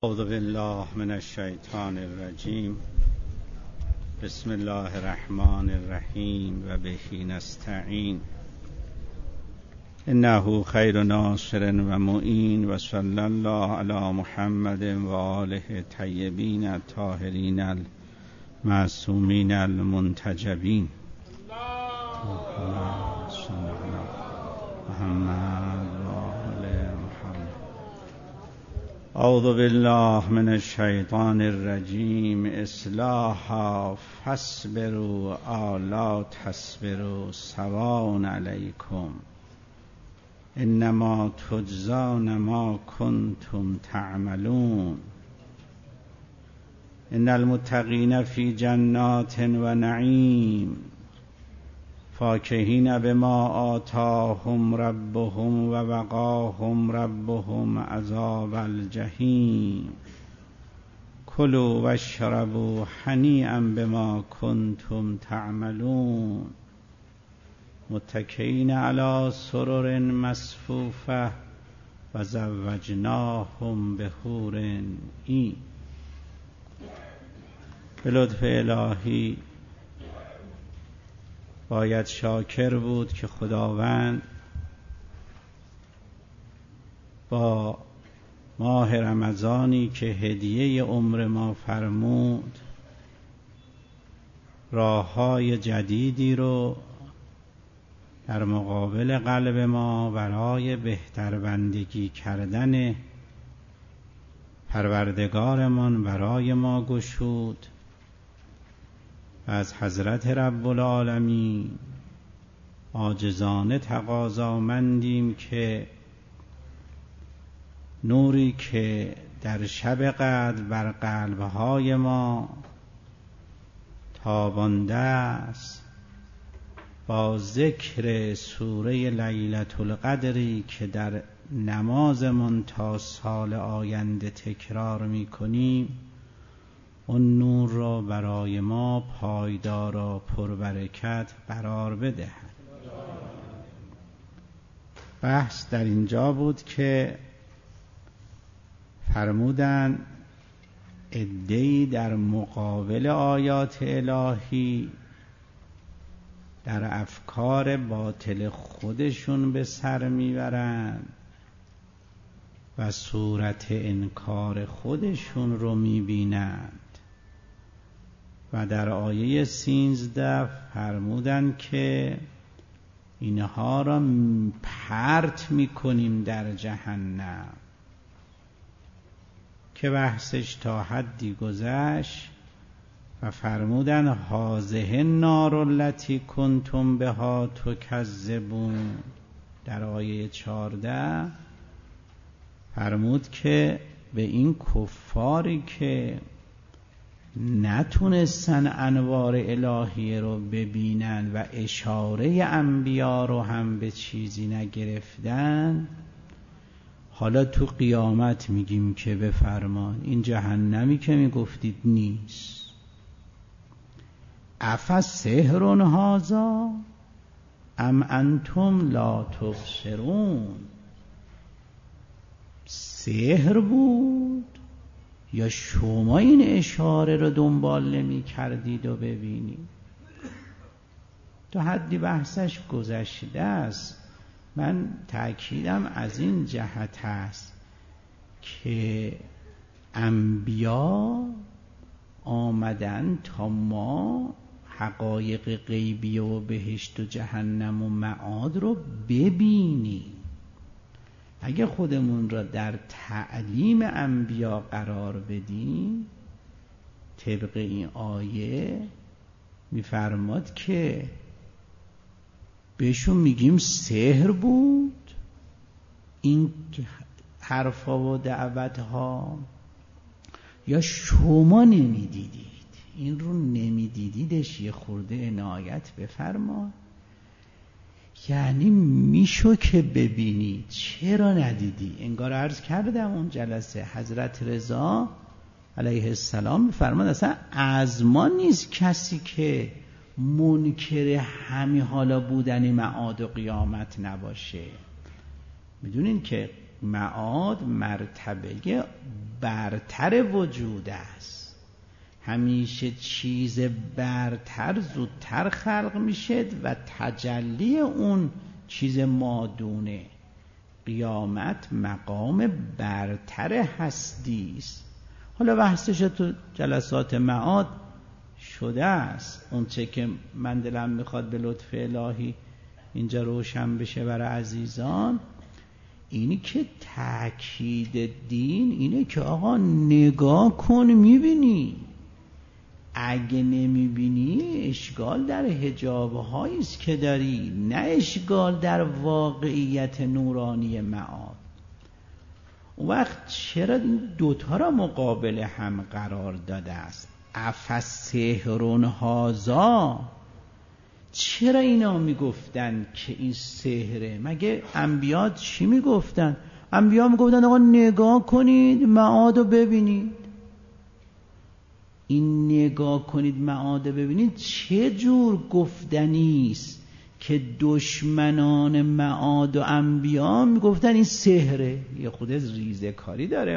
اعوذ بالله من الشیطان الرجیم. بسم الله الرحمن الرحیم و به نستعین. انه خیر ناصر و معین و صلی الله علی محمد و آله الطیبین الطاهرین المعصومین المنتجبین. اللهم صل علی محمد و آل محمد. اعوذ بالله من الشیطان الرجیم. اصلاحا فاصبروا الا تصبروا سواء علیکم انما تجزون ما کنتم تعملون. ان المتقین فی جنات و نعیم فاکهین بما آتاهم ربهم و وقاهم ربهم عذاب الجحیم. کلوا واشربوا هنیئا بما کنتم تعملون. متکئین علی سرر مصفوفه و زوجناهم بحور عین. به لطف الهی باید شاکر بود که خداوند با ماه رمضانی که هدیه عمر ما فرمود راه‌های جدیدی رو در مقابل قلب ما برای بهتر بندگی کردن پروردگارمان برای ما گشود و از حضرت رب العالمین عاجزانه تقاضامندیم که نوری که در شب قدر بر قلبهای ما تابانده است با ذکر سوره لیلة القدری که در نمازمون تا سال آینده تکرار می‌کنیم، اون نور را برای ما پایدار و پربرکت قرار بدهد. بحث در اینجا بود که فرمودن عده‌ای در مقابل آیات الهی در افکار باطل خودشون به سر میبرند و صورت انکار خودشون رو میبینند و در آیه 13 فرمودن که اینها را پرت میکنیم در جهنم که بحثش تا حدی گذشت و فرمودن هذه النار التي کنتم بها تکذبون. در آیه 14 فرمود که به این کفاری که نتونستن انوار الهیه رو ببینن و اشاره انبیا رو هم به چیزی نگرفتن، حالا تو قیامت میگیم که بفرمان این جهنمی که میگفتید نیست. افسحر هذا ام انتم لا تبصرون. سحر بود یا شما این اشاره رو دنبال نمی کردید و ببینید؟ تو حدی بحثش گذشته است. من تأکیدم از این جهت است که انبیا آمدن تا ما حقایق غیبی و بهشت و جهنم و معاد رو ببینیم. اگه خودمون را در تعلیم انبیا قرار بدیم، طبق این آیه میفرماد که بهشون میگیم سحر بود این حرفا و دعوتها، یا شما نمیدیدید؟ این رو نمیدیدیدش یه خورده عنایت بفرما. یعنی میشو که ببینی، چرا ندیدی؟ انگار عرض کردم اون جلسه حضرت رضا علیه السلام میفرماد اصلا از ما نیست کسی که منکر همین حالا بودن معاد و قیامت نباشه. میدونین که معاد مرتبه برتر وجود است. همیشه چیز برتر زودتر خلق میشه و تجلی اون چیز مادونه. قیامت مقام برتر هستی است. حالا بحثش تو جلسات معاد شده است. اون چه که من دلم میخواد به لطف الهی اینجا روشن بشه برای عزیزان، اینی که تأکید دین اینه که آقا نگاه کن میبینی، اگه نمیبینی اشکال در حجاب‌هایی است که داری، نه اشکال در واقعیت نورانی معاد. اون وقت چرا این دوتا را مقابل هم قرار داده است؟ افسحرون هذا، چرا اینا میگفتن که این سحره؟ مگه انبیا چی میگفتن؟ انبیا میگفتن آقا نگاه کنید معاد رو ببینید. این نگاه کنید معاد رو ببینید چه جور گفتنیست که دشمنان معاد و انبیا میگفتن این سحره. یه خود ریزه کاری داره.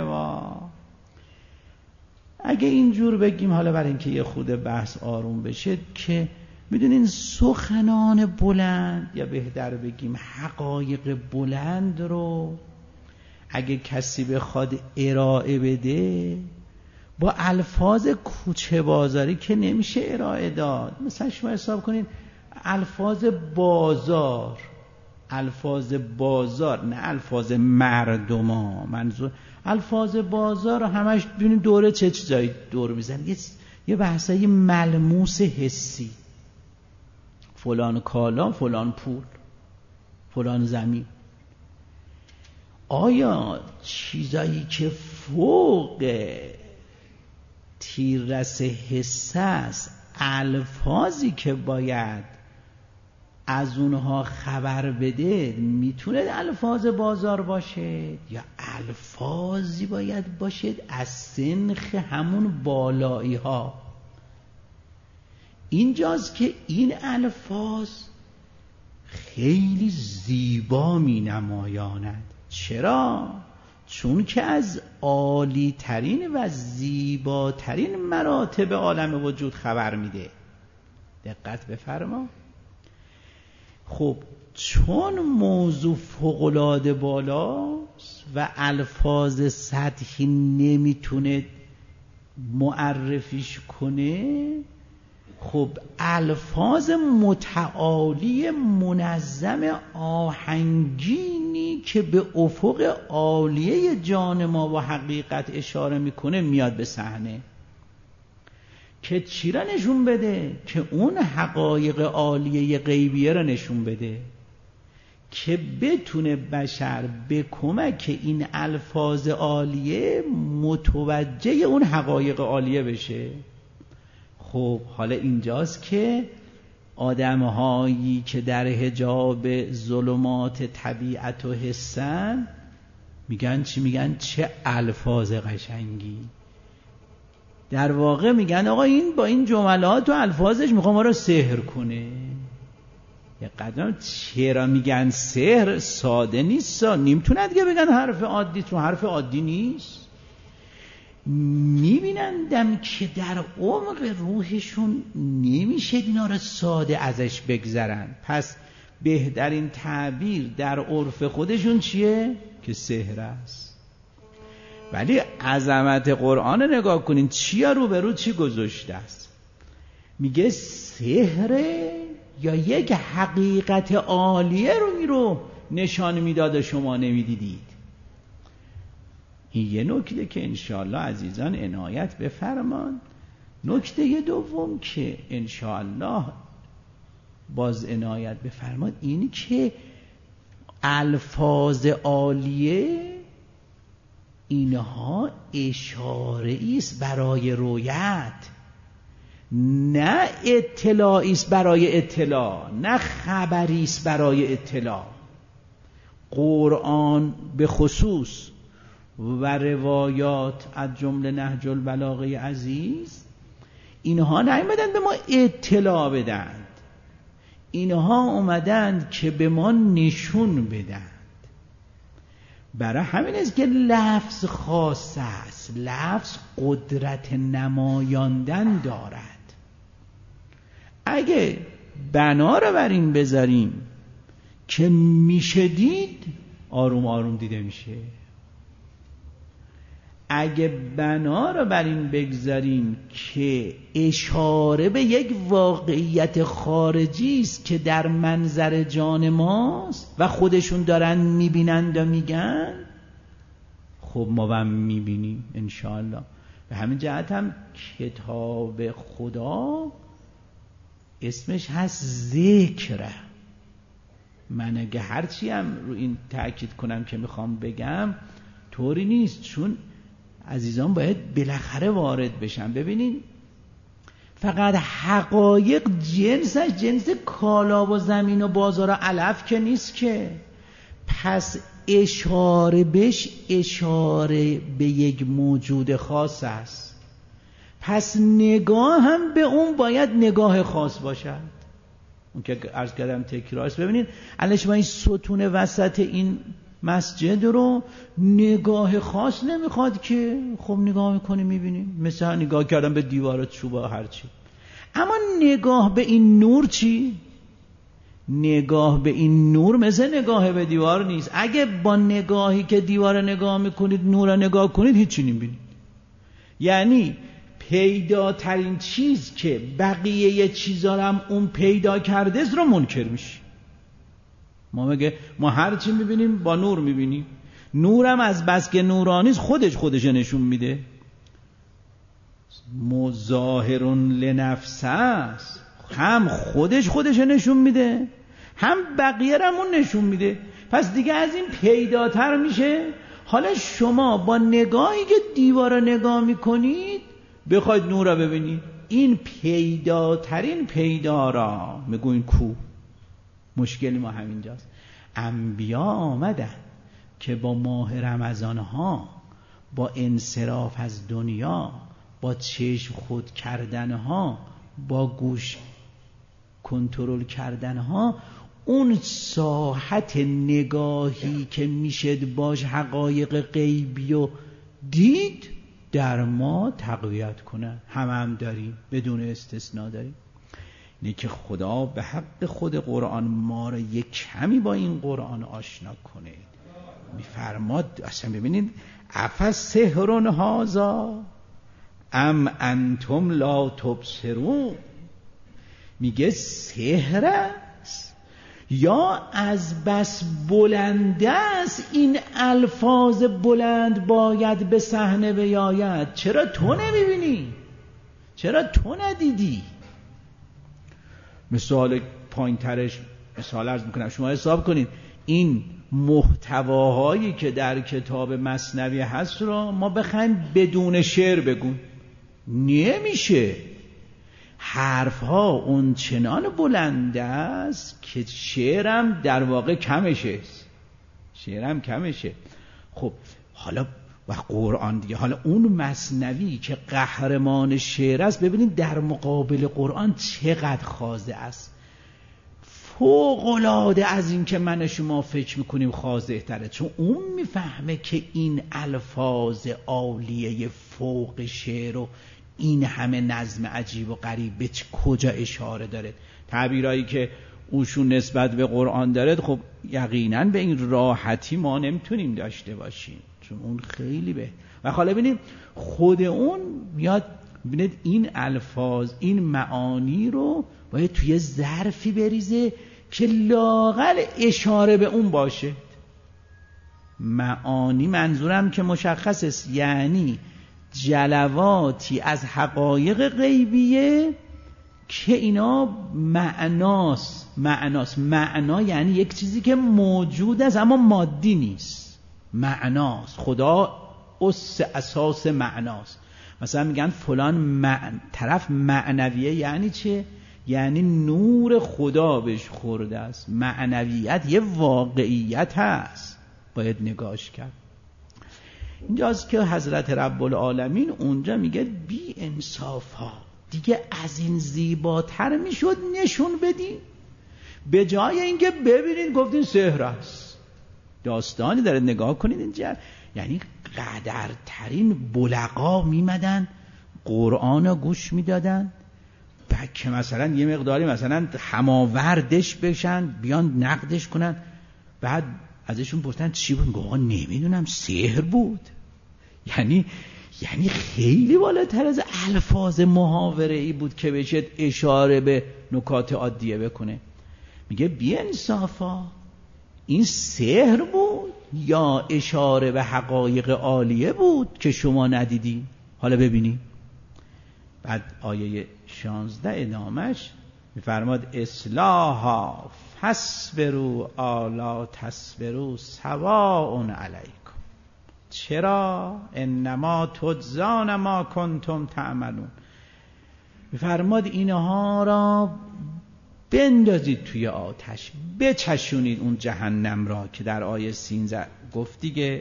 اگه اینجور بگیم، حالا برای اینکه یه خود بحث آروم بشه، که میدونین سخنان بلند، یا بهتر بگیم حقایق بلند رو اگه کسی بخواد ارائه بده با الفاظ کوچه بازاری که نمیشه ارائه داد. مثلا شما حساب کنین الفاظ بازار، الفاظ بازار، نه الفاظ مردما، منظور الفاظ بازار همش ببینید دوره چه چیزایی دور میزنه، یه بحثای ملموس حسی، فلان کالا، فلان پول، فلان زمین. آیا چیزایی که فوق تیررس حس است، الفاظی که باید از اونها خبر بده، میتونه الفاظ بازار باشه یا الفاظی باید باشه از سنخ همون بالایی ها؟ اینجاست که این الفاظ خیلی زیبا می نمایاند. چرا؟ چون که از عالی ترین و زیباترین مراتب عالم وجود خبر میده. دقت بفرما. خب چون موضوع فوق‌العاده بالاست و الفاظ سطحی نمیتونه معرفیش کنه، خب الفاظ متعالی منظم آهنگینی که به افق عالیه جان ما و حقیقت اشاره میکنه میاد به صحنه، که چی را نشون بده؟ که اون حقایق عالیه غیبیه را نشون بده، که بتونه بشر به کمک این الفاظ عالیه متوجه اون حقایق عالیه بشه. خب حالا اینجاست که آدم‌هایی که در حجاب ظلمات طبیعت و حسن میگن چی؟ میگن چه الفاظ قشنگی. در واقع میگن آقا این با این جملات و الفاظش میخوام ما رو سحر کنه. یه قدم چرا میگن سحر؟ ساده نیست، نمیتونن دیگه بگن حرف عادی، تو حرف عادی نیست. میبینندم که در عمق روحشون نمیشه اینا رو ساده ازش بگذرن، پس بهترین تعبیر در عرف خودشون چیه؟ که سحر است. ولی عظمت قرآن نگاه کنین، چی روبرو چی گذاشته است؟ میگه سحره یا یک حقیقت عالیه رو نشان میداد و شما نمیدیدید. این یه نکته که انشاءالله عزیزان عنایت بفرمان. نکته دوم که انشاءالله باز عنایت بفرمان این که الفاظ عالیه اینها اشاره است برای رویت، نه اطلاعی است برای اطلاع، نه خبری است برای اطلاع. قرآن به خصوص و روایات از جمله نهج البلاغه عزیز، اینها نیامدند به ما اطلاع بدند، اینها اومدند که به ما نشون بدند. برای همین است که لفظ خاص است. لفظ قدرت نمایاندن دارد. اگه بنا رو بر این بذاریم که میشه دید، آروم آروم دیده میشه. اگه بنا رو بر این بگذاریم که اشاره به یک واقعیت خارجی است که در منظر جان ماست و خودشون دارن میبینند و میگن، خب ما هم میبینیم انشاءالله. به همین جهت هم کتاب خدا اسمش هست ذکره. من اگه هرچی هم رو این تأکید کنم که میخوام بگم طوری نیست، چون عزیزان باید بالاخره وارد بشن. ببینین فقط حقایق جنسش جنس کالا و زمین و بازار و علف که نیست که. پس اشاره بهش اشاره به یک موجود خاص است. پس نگاه هم به اون باید نگاه خاص باشد. اون که عرض کردم تکرار است. ببینید الان شما این ستون وسط این مسجد رو نگاه خاص نمیخواد که، خب نگاه میکنی میبینی، مثلا نگاه کردن به دیوارات چوبا هرچی. اما نگاه به این نور چی؟ نگاه به این نور مثل نگاه به دیوار نیست. اگه با نگاهی که دیوار نگاه میکنید نور رو نگاه کنید هیچی نمیبینید. یعنی پیداترین چیز که بقیه چیزا هم اون پیدا کرده است رو منکر میشی. ما هر چی میبینیم با نور میبینیم. نورم از بس که نورانیست خودش نشون میده. مظاهرون لنفسه است، هم خودش نشون میده، هم بقیه رمون نشون میده. پس دیگه از این پیداتر میشه. حالا شما با نگاهی که دیوار رو نگاه میکنید بخواید نور رو ببینید، این پیداترین پیدا را میگوین کو. مشکل ما همینجاست. انبیا آمدن که با ماه رمضان ها، با انصراف از دنیا، با چشم خود کردن ها، با گوش کنترل کردن ها، اون ساحت نگاهی که میشد باش حقایق غیبی و دید در ما تقویت کنن. هم داریم، بدون استثناء داریم. اینه که خدا به حق خود قرآن ما را یک کمی با این قرآن آشنا کنه. میفرماد اصلا ببینید افسحر هذا ام انتم لا تبصرون. میگه سحر است یا از بس بلند است این الفاظ بلند باید به صحنه بیاید. چرا تو نمیبینی؟ چرا تو ندیدی؟ مثال پایین ترش مثال عرض میکنم. شما حساب کنید این محتواهایی که در کتاب مثنوی هست رو ما بخوایم بدون شعر بگون نمیشه. حرفها اون چنان بلند است که شعرم در واقع کمشه. شعرم کمشه. خب حالا و قرآن دیگه، حالا اون مثنوی که قهرمان شعر است ببینید در مقابل قرآن چقدر خاضع است. فوق العاده از این که من شما فکر میکنیم خاضع تره، چون اون میفهمه که این الفاظ عالیه فوق شعر و این همه نظم عجیب و غریب به کجا اشاره داره. تعبیرایی که اوشون نسبت به قرآن داره خب یقینا به این راحتی ما نمیتونیم داشته باشیم، چون اون خیلی به و حالا ببینید خود اون میاد ببینید این الفاظ این معانی رو باید توی ظرفی بریزه که لااقل اشاره به اون باشه. معانی منظورم که مشخص است، یعنی جلواتی از حقایق غیبیه که اینا معناست. معنا یعنی یک چیزی که موجود است اما مادی نیست. معناست. خدا اساس معناست. مثلا میگن فلان طرف معنویه، یعنی چه؟ یعنی نور خدا بهش خورده است. معنویت یه واقعیت هست، باید نگاش کرد. اینجاست که حضرت رب العالمین اونجا میگه بی انصافا دیگه از این زیباتر میشد نشون بدین؟ به جای اینکه ببینین گفتین سحر است. داستانی داره. نگاه کنید اینجا، یعنی قدرترین بلغا میمدن قرآن رو گوش میدادن، بعد که مثلا یه مقداری مثلا هماوردش بشن بیان نقدش کنن، بعد ازشون پرسیدن چی بود؟ آقا نمیدونم سحر بود. یعنی خیلی بالاتر از الفاظ محاوره‌ای بود که بشه اشاره به نکات عادیه بکنه. میگه بی انصافا این سحر بود یا اشاره به حقایق عالیه بود که شما ندیدی؟ حالا ببینی. بعد آیه 16 ادامش میفرماد اصلاحا فاصبروا الا تصبروا سواء علیکم. چرا؟ انما تجزون ما کنتم تعملون. میفرماد اینها را بندازید توی آتش، بچشونید اون جهنم را که در آیه 13 گفت دیگه،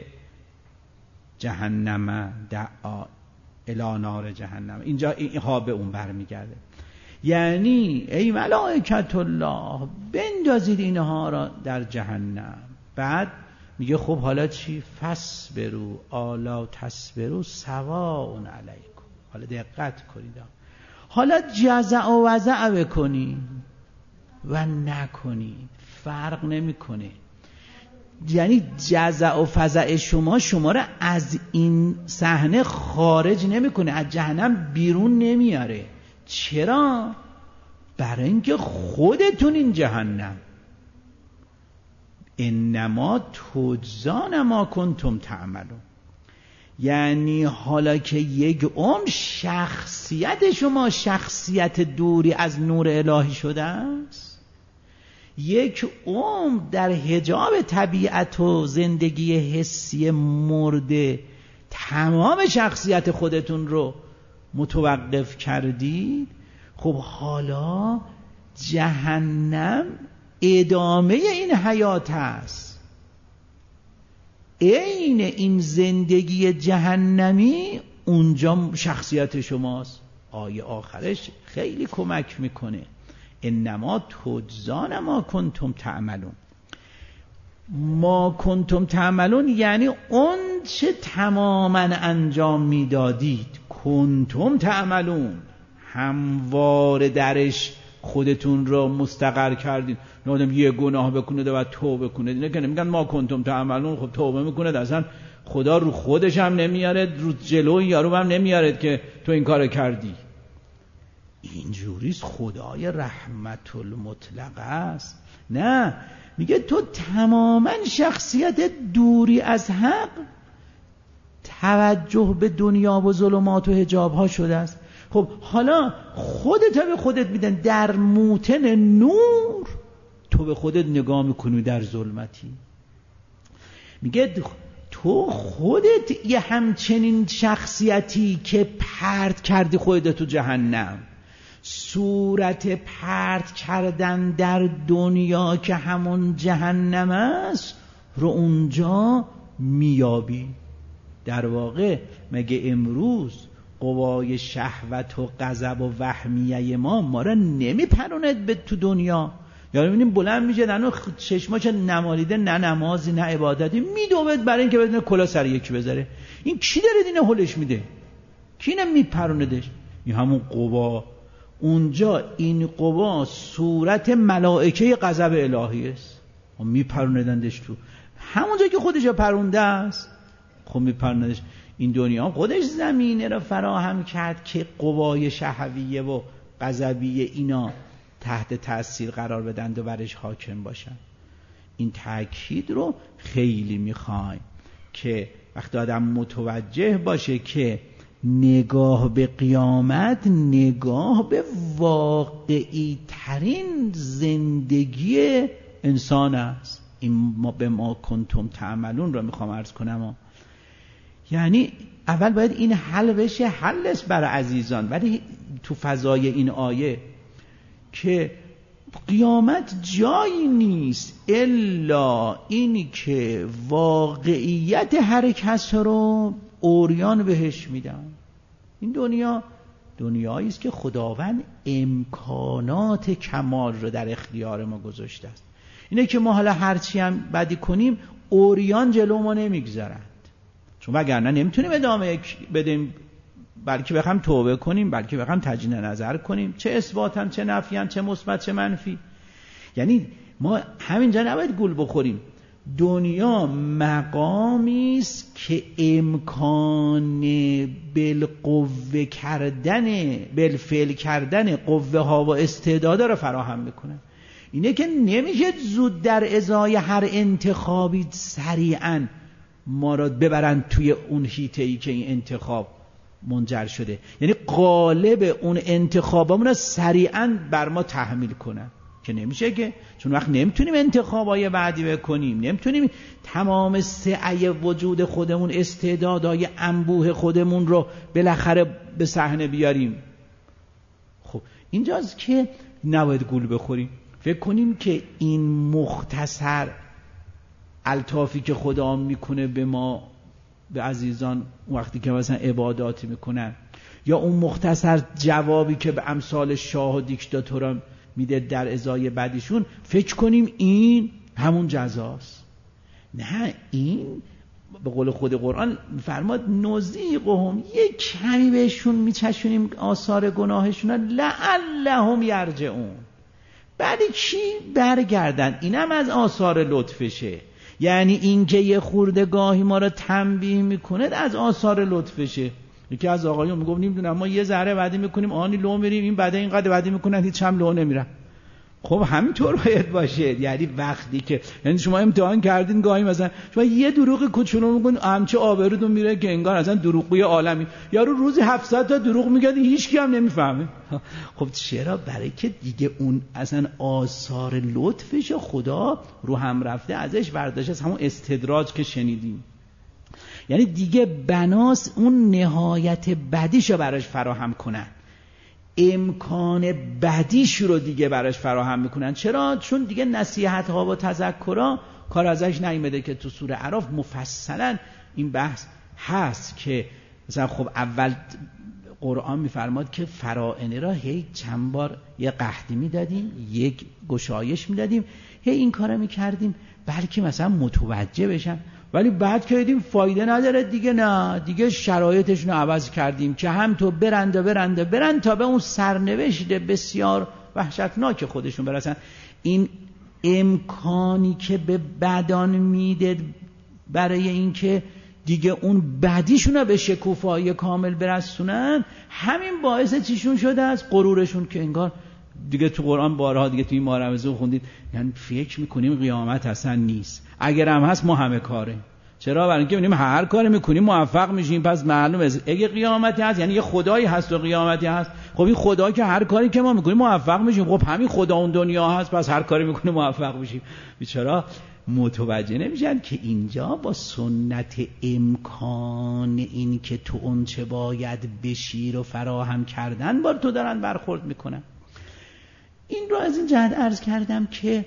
جهنم دعا الی نار جهنم. اینجا اینها به اون برمیگرده. یعنی ای ملائکت الله بندازید اینها را در جهنم. بعد میگه خب حالا چی؟ فاصبروا الا تصبروا سواء علیکم. حالا دقت کنید، حالا جزع و وزع بکنید و نکنید فرق نمیکنه. یعنی جزع و فزع شما را از این صحنه خارج نمیکنه، از جهنم بیرون نمیاره. چرا؟ برای اینکه خودتون این جهنم. انما تجزون ما کنتم تعملون. یعنی حالا که یک عمر شخصیت شما شخصیت دوری از نور الهی شده است، یک عمر در حجاب طبیعت و زندگی حسی مرده تمام شخصیت خودتون رو متوقف کردید، خب حالا جهنم ادامه این حیات است. عین این زندگی جهنمی اونجا شخصیت شماست. آیه آخرش خیلی کمک میکنه. انما تجزون ما کنتم تعملون. ما کنتم تعملون یعنی اون چه تماما انجام میدادید. کنتم تعملون همواره درش خودتون رو مستقر کردید. آدم یه گناه بکنه و توبه کنه، نه که نمیگن ما کنتم تعملون. خب توبه میکنه اصلا خدا رو خودش هم نمیاره، رو جلوی یارو هم نمیاره که تو این کارو کردی. اینجوریست خدای رحمت المطلق است. نه، میگه تو تماما شخصیت دوری از حق، توجه به دنیا و ظلمات و حجاب ها شده است. خب حالا خودت به خودت میدن در موتن نور، تو به خودت نگاه میکنی در ظلمتی. میگه تو خودت یه همچنین شخصیتی که پرت کردی خودت تو جهنم. صورت پرت کردن در دنیا که همون جهنم است رو اونجا میابی. در واقع مگه امروز قوای شهوت و غضب و وهمیه ما را نمیپروند به تو دنیا؟ یا ببینیم بلند میشه دنو چشماش نمالیده، نه نمازی نه عبادتی، میدوید برای اینکه بدون کلا سر یکی بذاره. این کی داره دینه هلش میده؟ کی نمیپروندش؟ این همون قوا. اونجا این قوا صورت ملائکه غضب الهی است، میپروندندش تو همونجا که خودش پرونده است. خب میپروندش. این دنیا خودش زمینه را فراهم کرد که قوای شهویه و غضبیه اینا تحت تأثیر قرار بدند و برش حاکم باشن. این تأکید رو خیلی میخوایم که وقتی آدم متوجه باشه که نگاه به قیامت نگاه به واقعی ترین زندگی انسان است. این ما به ما کنتم تعملون رو میخوام عرض کنم. یعنی اول باید این حل بشه، حل است برای عزیزان، ولی تو فضای این آیه که قیامت جایی نیست الا اینی که واقعیت هر کس رو عریان بهش میدن. این دنیا دنیایی است که خداوند امکانات کمال رو در اختیار ما گذاشته است. اینه که ما حالا هرچی هم بدی کنیم اوریان جلو ما نمیگذارند، چون وگرنه نمیتونیم ادامه بدیم، بلکه بخوام توبه کنیم، بلکه بخوام تجدید نظر کنیم، چه اثباتن چه نفیان، چه مثبت چه منفی. یعنی ما همینجا نباید گول بخوریم. دنیا مقامی است که امکان بالقوه کردن، بالفعل کردن قوه ها و استعدادا را فراهم میکنه. اینه که نمیشه زود در ازای هر انتخابی سریعا ما را ببرن توی اون حیطه‌ای که این انتخاب منجر شده، یعنی قالب اون انتخابمون را سریعا بر ما تحمیل کنن، که نمیشه، که چون وقت نمیتونیم انتخابای بعدی بکنیم، نمیتونیم تمام سعی وجود خودمون، استعدادهای انبوه خودمون رو بالاخره به صحنه بیاریم. خب اینجاست که نباید گول بخوریم، فکر کنیم که این مختصر الطافی که خدا میکنه به ما، به عزیزان وقتی که مثلا عبادات میکنن، یا اون مختصر جوابی که به امثال شاه و دیکتاتورا میده در ازای بدیشون، فکر کنیم این همون جزاست. نه، این به قول خود قرآن فرماد نذیقهم، یک کمی بهشون میچشونیم آثار گناهشون لعلهم یرجعون، بعد چی برگردن. اینم از آثار لطفشه، یعنی این که یه خورده گاهی ما رو تنبیه میکنه از آثار لطفشه. یکی از آقایون میگفت نمیدونم ما یه ذره بعدی میکنیم آنی لو میریم، این بعد اینقدر بعدی میکنن هیچ هم لو نمیرن. خب همینطور باید باشه. یعنی وقتی که یعنی شما امتحان کردین گاهی مثلا شما یه دروغ کوچولو میگن همچه آبرودون میره که انگار اصلا دروغگوی عالمی، یارو روزی 700 تا دروغ میگه هیچ کی هم نمیفهمه. خب چرا؟ برای که دیگه اون اصلا آثار لطفش خدا رو هم رفته ازش برداشته، از همون استدراج که شنیدیم. یعنی دیگه بناس اون نهایت بدیشو براش فراهم کنن، امکان بدیش رو دیگه براش فراهم میکنن. چرا؟ چون دیگه نصیحت ها و تذکرها کار ازش نیامده، که تو سوره اعراف مفصلا این بحث هست که مثلا خب اول قرآن میفرماد که فرائنه را هی چند بار یه قحطی میدادیم، یک گشایش میدادیم، هی این کارو میکردیم بلکه مثلا متوجه بشن، ولی بعد که دیدیم فایده نداره دیگه، نه دیگه شرایطشون رو عوض کردیم که هم تو برند تا به اون سرنوشت بسیار وحشتناک خودشون برسن. این امکانی که به بدان میده برای اینکه دیگه اون بدیشون رو به شکوفایی کامل برسونن، همین باعث چیشون شده از غرورشون، که انگار دیگه تو قرآن بارها دیگه تو این مارمزه خوندید، یعنی فکر میکنیم قیامت اصلا نیست، اگر هم هست ما همه کاره. چرا؟ برای اینکه میبینیم هر کاری میکنیم موفق میشیم، پس معلومه اگه قیامتی هست یعنی یه خدایی هست و قیامتی هست. خب این خدا که هر کاری که ما میکنیم موفق میشیم، خب همین خدا اون دنیا هست، پس هر کاری میکنیم موفق میشیم. بیچاره متوجه نمیشن که اینجا با سنت امکان این که تو اون چه باید بشیر و فراهم کردن بار تو دارن برخورد میکنن. این رو از این جهت عرض کردم که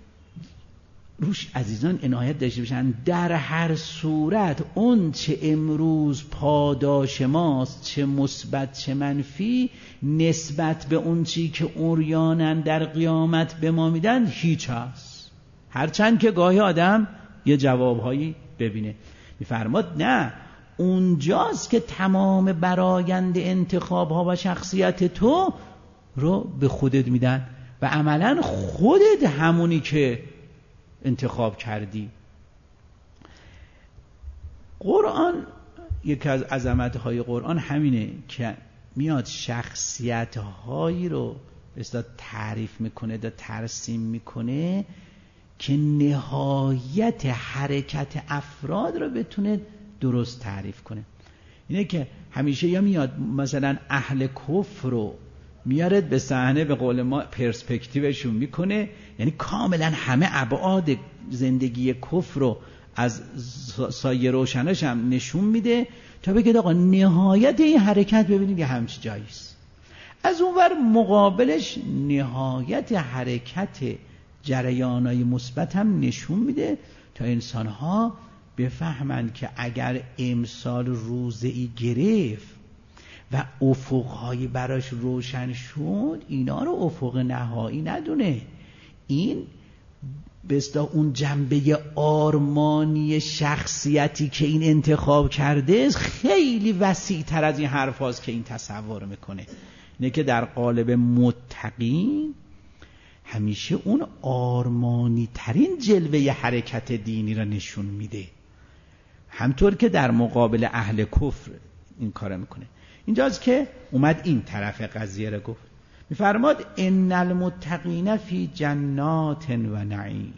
روش عزیزان عنایت داشته باشن. در هر صورت اون چه امروز پاداش ماست، چه مثبت چه منفی، نسبت به اون چی که اوریانن در قیامت به ما میدن هیچ هست، هرچند که گاهی آدم یه جوابهایی ببینه. میفرماد نه، اونجاست که تمام برآیند انتخاب ها و شخصیت تو رو به خودت میدن و عملا خودت همونی که انتخاب کردی. قرآن یکی از عظمت‌های قرآن همینه که میاد شخصیت‌هایی رو بسیار تعریف میکنه و ترسیم میکنه که نهایت حرکت افراد رو بتونه درست تعریف کنه. اینه که همیشه یا میاد مثلا اهل کفر رو میارد به صحنه، به قول ما پرسپکتیوشون میکنه، یعنی کاملا همه ابعاد زندگی کفر رو از سایه روشنش هم نشون میده تا بگه آقا نهایت این حرکت ببینید یه همچی جاییست. از اونور مقابلش نهایت حرکت جریانای مثبت هم نشون میده تا انسانها بفهمند که اگر امسال روزه‌ای گرفت و افقهای براش روشن شد، اینا رو افق نهایی ندونه، این به اصطلاح اون جنبه آرمانی شخصیتی که این انتخاب کرده خیلی وسیع تر از این حرف هاست که این تصور میکنه. اینه که در قالب متقین همیشه اون آرمانی ترین جلوه حرکت دینی را نشون میده، همطور که در مقابل اهل کفر این کار میکنه. اینجاست که اومد این طرف قضیه را گفت، میفرماد ان المتقین فی جنات و نعیم.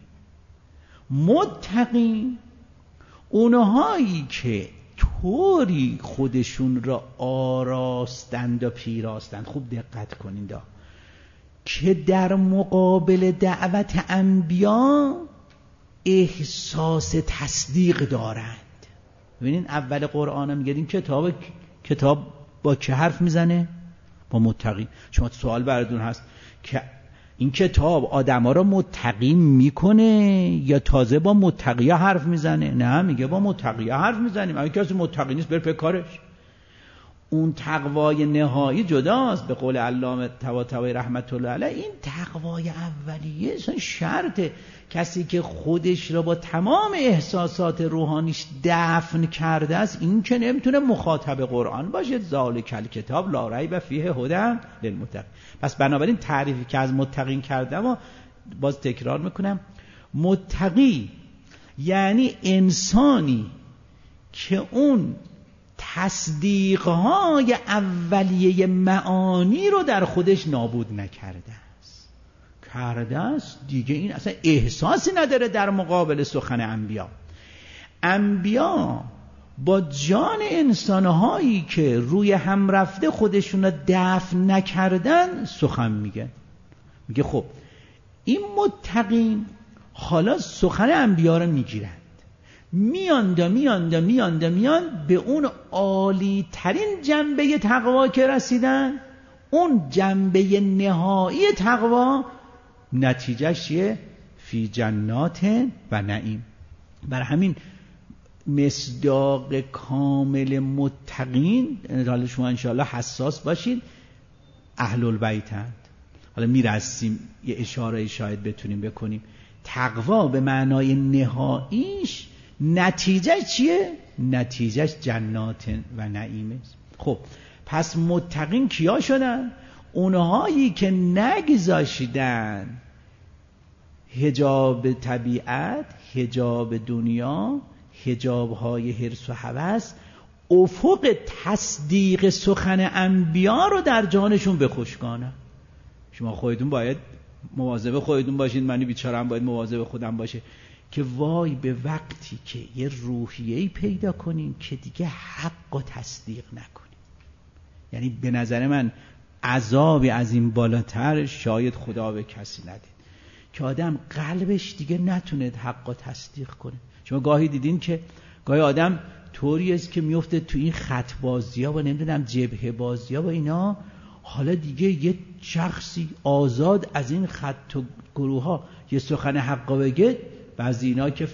متقین اونهایی که طوری خودشون را آراستند و پیراستند، خوب دقت کنید، که در مقابل دعوت انبیا احساس تصدیق دارند. ببینید اول قرآن هم میگه این کتاب با که حرف میزنه؟ با متقین. شما سوال براتون هست که این کتاب آدما رو متقی میکنه یا تازه با متقی حرف میزنه؟ نه، میگه با متقی حرف میزنیم. اگه کسی متقی نیست بره کارش. اون تقوای نهایی جداست. به قول علامه طباطبایی رحمت الله علیه، این تقوای اولیه اصلا شرطه. کسی که خودش را با تمام احساسات روحانیش دفن کرده است، این که نمیتونه مخاطب قرآن باشه. ذالک الکتاب لا ریب فیه هدی للمتقین. پس بنابراین تعریفی که از متقین کردم و باز تکرار میکنم، متقی یعنی انسانی که اون تصدیقهای اولیه معانی رو در خودش نابود نکرده است دیگه. این اصلا احساسی نداره در مقابل سخن انبیا. انبیا با جان انسانهایی که روی هم رفته خودشون رو دفن نکردن سخن میگه خب این متقین حالا سخن انبیا رو میگیرند، میان به اون عالی ترین جنبه تقوا که رسیدن. اون جنبه نهایی تقوا نتیجهش چیه؟ فی جنات و نعیم. بر همین مصداق کامل متقین، حالا شما انشاءالله حساس باشید، اهل البیتند. حالا میرسیم یه اشاره شاید بتونیم بکنیم. تقوا به معنای نهاییش نتیجه چیه؟ نتیجهش جنات و نعیم است. خب پس متقین کیا شدن؟ اونهایی که نگذاشتن حجاب طبیعت، حجاب دنیا، حجاب‌های حرص و هوس، افق تصدیق سخن انبیا رو در جانشون بخشکانن. شما خودتون باید مواظب خودتون باشید، من بیچاره‌ام باید مواظب خودم باشه که وای به وقتی که یه روحیه‌ای پیدا کنیم که دیگه حق و تصدیق نکنیم. یعنی به نظر من عذابی از این بالاتر شاید خدا به کسی نده که آدم قلبش دیگه نتونه حق و تصدیق کنه. شما گاهی دیدین که گاهی آدم طوری است که میفته تو این خط بازی‌ها و نمیدونم جبهه بازی‌ها و اینا، حالا دیگه یه شخصی آزاد از این خط و گروه‌ها یه سخن حق بگه، بعضی اینا که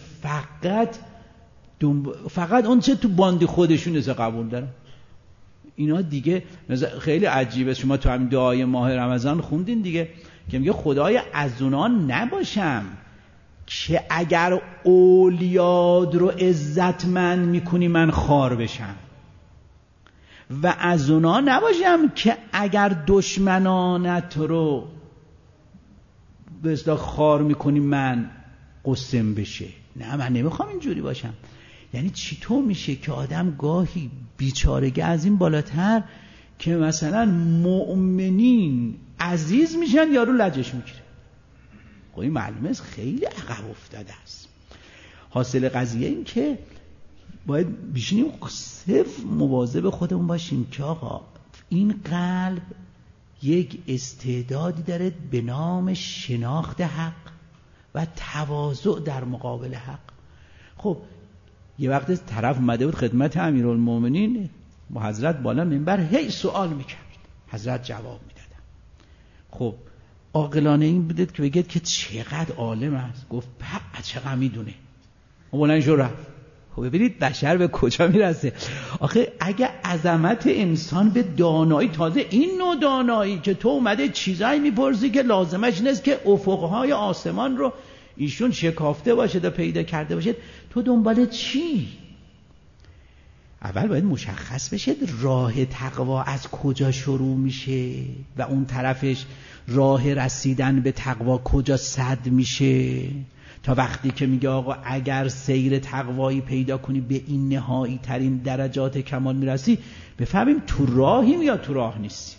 فقط اون چه تو باند خودشون از قبول دارن. اینا دیگه خیلی عجیبه. شما تو همین دعای ماه رمضان خوندین دیگه که میگه خدای از اونا نباشم که اگر اولیاد رو عزتمند میکنی من خار بشم، و از اونا نباشم که اگر دشمنانت رو به اصطلاح خار میکنی من قسم بشه. نه، من نمیخوام اینجوری باشم. یعنی چطور میشه که آدم گاهی بیچارگی از این بالاتر که مثلا مؤمنین عزیز میشن یارو لجش میگیره؟ خب این معلومه است خیلی عقب افتاده است. حاصل قضیه این که باید بشینیم صرف مواظب خودمون باشیم که آقا این قلب یک استعدادی داره به نام شناخت حق و تواضع در مقابل حق. خب یه وقت طرف اومده بود خدمت امیرالمومنین با حضرت بالا منبر، هی سوال میکرد، حضرت جواب میدادن. خب عاقلانه این بودید که بگید که چقدر عالم است. گفت چقدر میدونه. بلند شو رفت. خب ببینید بشر به کجا میرسه. آخه اگه عظمت انسان به دانایی، تازه این نوع دانایی که تو اومده چیزایی میپرسی که لازمش نیست که افقهای آسمان رو ایشون شکافته باشد و پیدا کرده باشد، تو دنبال چی؟ اول باید مشخص بشه راه تقوا از کجا شروع میشه و اون طرفش راه رسیدن به تقوا کجا سد میشه، تا وقتی که میگه آقا اگر سیر تقوایی پیدا کنی به این نهایی ترین درجات کمال میرسی، بفهمیم تو راهیم یا تو راه نیستی.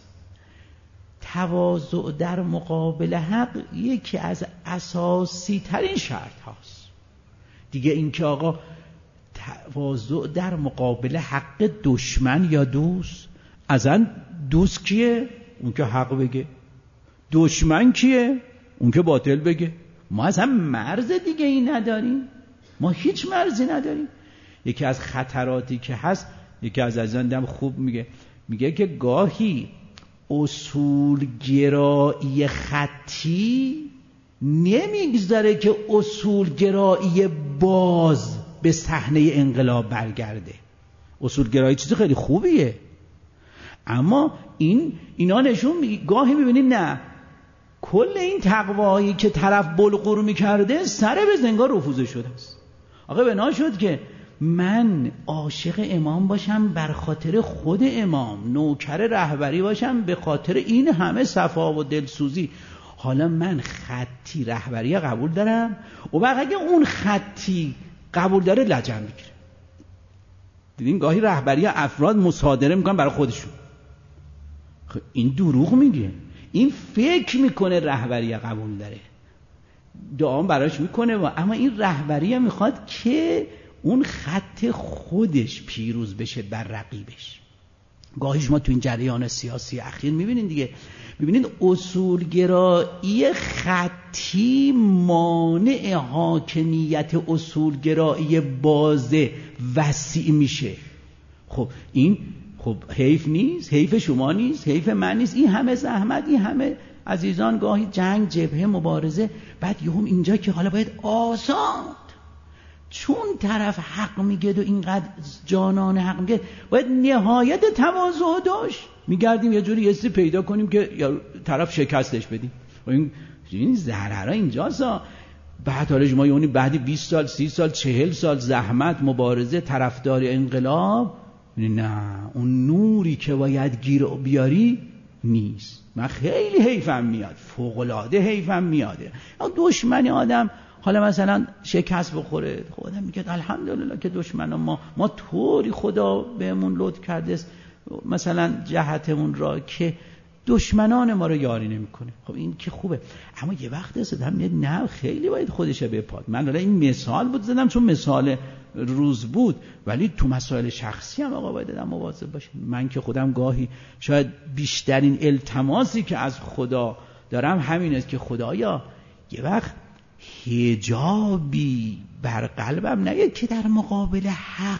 تواضع در مقابل حق یکی از اساسی ترین شرط هاست دیگه. این که آقا تواضع در مقابل حق دشمن یا دوست، اصلا دوست کیه؟ اون که حق بگه. دشمن کیه؟ اون که باطل بگه. ما اصلا مرز دیگه ای نداریم، ما هیچ مرزی نداریم. یکی از خطراتی که هست، یکی از عزیزان خوب میگه که گاهی اصولگرایی خطی نمیگذاره که اصولگرایی باز به صحنه انقلاب برگرده. اصولگرایی چیز خیلی خوبیه، اما اینا نشون گاهی میبینید نه، کل این تقوایی که طرف بلغور میکرده سر به زنگار رفوزه شده است. آقا بنا شد که من عاشق امام باشم بر خاطر خود امام، نوکر رهبری باشم به خاطر این همه صفا و دلسوزی. حالا من خطی رهبری قبول دارم و بعد اگه اون خطی قبول داره لجن میگیره. دیدین گاهی رهبری افراد مصادره میکنن برای خودشون. این دروغ میگه، این فکر میکنه رهبری قبول داره، دعا براش میکنه، اما این رهبری میخواد که اون خط خودش پیروز بشه بر رقیبش. گاهی شما تو این جریان سیاسی اخیر میبینید دیگه، میبینید اصولگرایی خطی مانع حاکمیت اصولگرایی باز وسیع میشه. خب این حیف نیست؟ حیف شما نیست؟ حیف من نیست؟ این همه زحمت، این همه عزیزان گاهی جنگ، جبهه، مبارزه، بعد یهم اینجا که حالا باید آزاد، چون طرف حق میگه و اینقدر جانان حق میگه باید نهایت تواضع داشت. میگردیم یه جوری یه چیزی پیدا کنیم که یا طرف شکستش بدیم. این ضررها اینجاست. بعد حالا شما یعنی بعد 20 سال 30 سال 40 سال زحمت، مبارزه، طرفدار انقلاب، نه اون نوری که باید گیر بیاری نیست. من خیلی حیفم میاد، فوق‌العاده حیفم میاده. دشمن آدم حالا مثلا شکست بخوره، خدا میگه الحمدلله که دشمن ما طوری خدا بهمون لطف کرده مثلا جهتمون را که دشمنان ما رو یاری نمیکنه. خب این که خوبه، اما یه وقت هم نه خیلی باید خودش بپاد. من حالا این مثال بود زدم چون مثال روز بود، ولی تو مسائل شخصی هم آقا باید آدم مواظب باشه. من که خودم گاهی شاید بیشترین التماسی که از خدا دارم همین است که خدایا یه وقت حجابی بر قلبم نیاد که در مقابل حق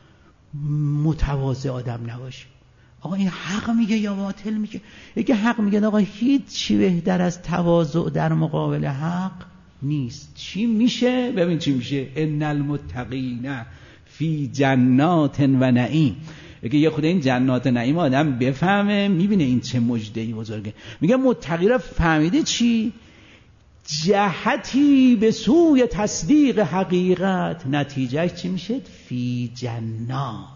متواضع آدم نباشه. آقا این حق میگه یا باطل میگه؟ اگه حق میگه آقا هیچ چی بهتر از تواضع در مقابل حق نیست. چی میشه؟ ببین چی میشه. ان المتقین فی جنات و نعیم. اگه یه خود این جنات نعیم آدم بفهمه میبینه این چه مژده‌ای بزرگه. میگه متقی را فهمیده چی؟ جهتی به سوی تصدیق حقیقت. نتیجهش چی میشه؟ فی جنات.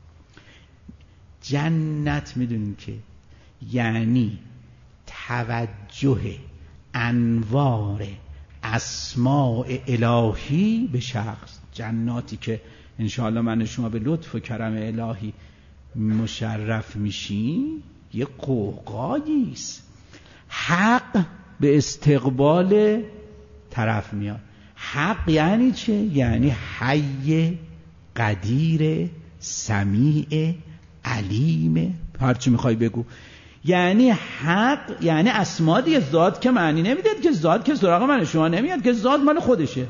جنت میدونیم که یعنی توجه انوار اسماء الهی به شخص. جناتی که انشاءالله من شما به لطف و کرم الهی مشرف میشیم یه قوقایی است. حق به استقبال طرف میاد. حق یعنی چه؟ یعنی حی، قدیر، سمیع، علیم، هرچی میخوای بگو. یعنی حق یعنی اسما دیگه. ذات که معنی نمیداد که ذات که سراغ من شما نمیاد که ذات مال خودشه.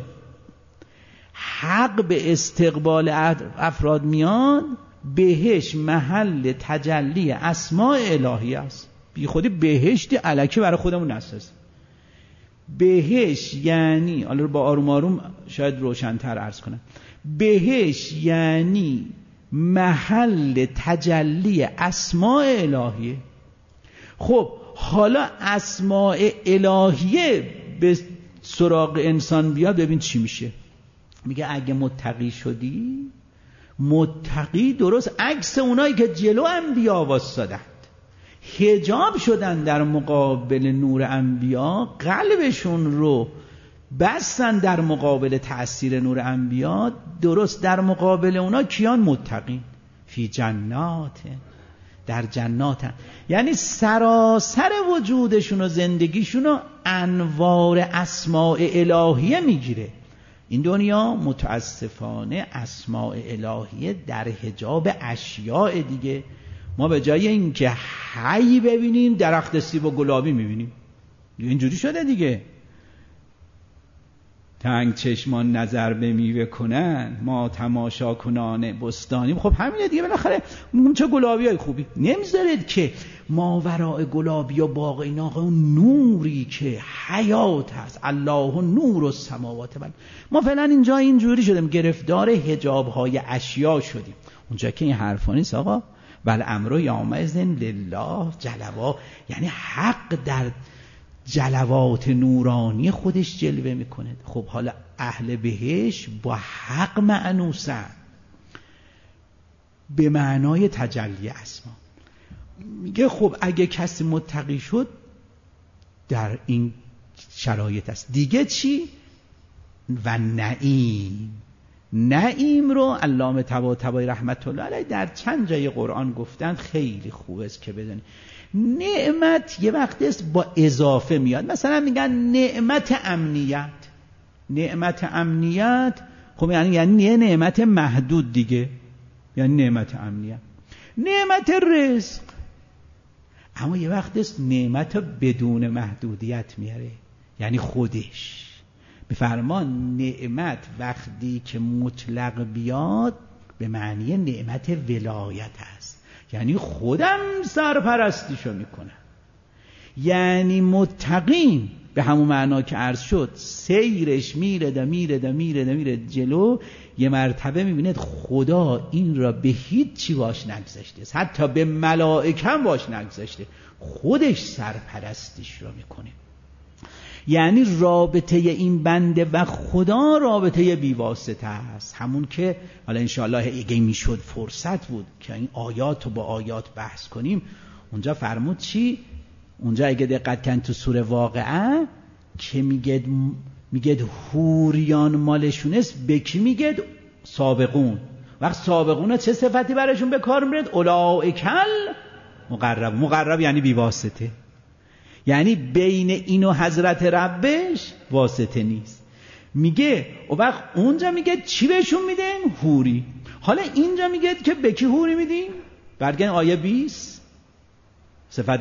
حق به استقبال افراد میاد، بهش محل تجلی اسماء الهی است. بی خودی بهشت الکی برای خودمون نساز. بهش یعنی حالا با آروم آروم شاید روشن‌تر عرض کنم. بهش یعنی محل تجلی اسماء الهیه. خب حالا اسماء الهیه به سراغ انسان بیاد ببین چی میشه. میگه اگه متقی شدی، متقی درست عکس اونایی که جلو انبیا واسطادند، حجاب شدن در مقابل نور انبیا، قلبشون رو بستن در مقابل تأثیر نور انبیا، درست در مقابل اونا کیان؟ متقین. فی جنات، در جنات، یعنی سراسر وجودشون و زندگیشون رو انوار اسماء الهیه میگیره. این دنیا متاسفانه اسماء الهیه در حجاب اشیاء دیگه. ما به جای اینکه حی ببینیم درخت سیب و گلابی میبینیم. اینجوری شده دیگه. تنگ چشمان نظر به میوه کنن، ما تماشا کنان بستانیم. خب همینه دیگه، بالاخره چه گلابی های خوبی. نمیذارید که ماوراء گلابی و باغ اینا اون نوری که حیات هست، الله نور السماوات والارض. ما فعلا اینجا اینجوری شدیم، گرفتار حجاب های اشیا شدیم. اونجا که این حرفا نیست آقا. بل امر یومئذ لله جلوا، یعنی حق در جلوات نورانی خودش جلوه میکنه. خب حالا اهل بهشت با حق مأنوسن به معنای تجلی اسما. میگه خب اگه کسی متقی شد در این شرایط است دیگه چی؟ و نعیم رو علامه طباطبایی رحمت الله علیه در چند جای قرآن گفتن، خیلی خوب است که بدونی. نعمت یه وقت است با اضافه میاد. مثلا میگن نعمت امنیت. نعمت امنیت خب یعنی یه نعمت محدود دیگه، یعنی نعمت امنیت. نعمت رزق اما یه وقت است نعمت بدون محدودیت میاره، یعنی خودش. به فرمان نعمت وقتی که مطلق بیاد به معنی نعمت ولایت است، یعنی خودم سرپرستیشو میکنم. یعنی متقین به همون معنا که عرض شد، سیرش میره جلو، یه مرتبه میبیند خدا این را به هیچ چی باش نگذاشته، حتی به ملائکه هم باش نگذاشته، خودش سرپرستیش را میکنه. یعنی رابطه این بنده و خدا رابطه بیواسطه است. همون که حالا انشاءالله اگه میشد فرصت بود که این آیات رو با آیات بحث کنیم. اونجا فرمود چی؟ اونجا اگه دقت کن تو سوره واقعه که میگه حوریان مالشون است، به کی میگه؟ سابقون. وقت سابقون چه صفتی براشون به کار میبرد؟ اولئکل مقرب یعنی بیواسطه، یعنی بین این و حضرت ربش واسطه نیست. میگه و وقت اونجا میگه چی بهشون میدین؟ حوری. حالا اینجا میگه که به کی حوری میدین؟ برگن آیه 20 صفت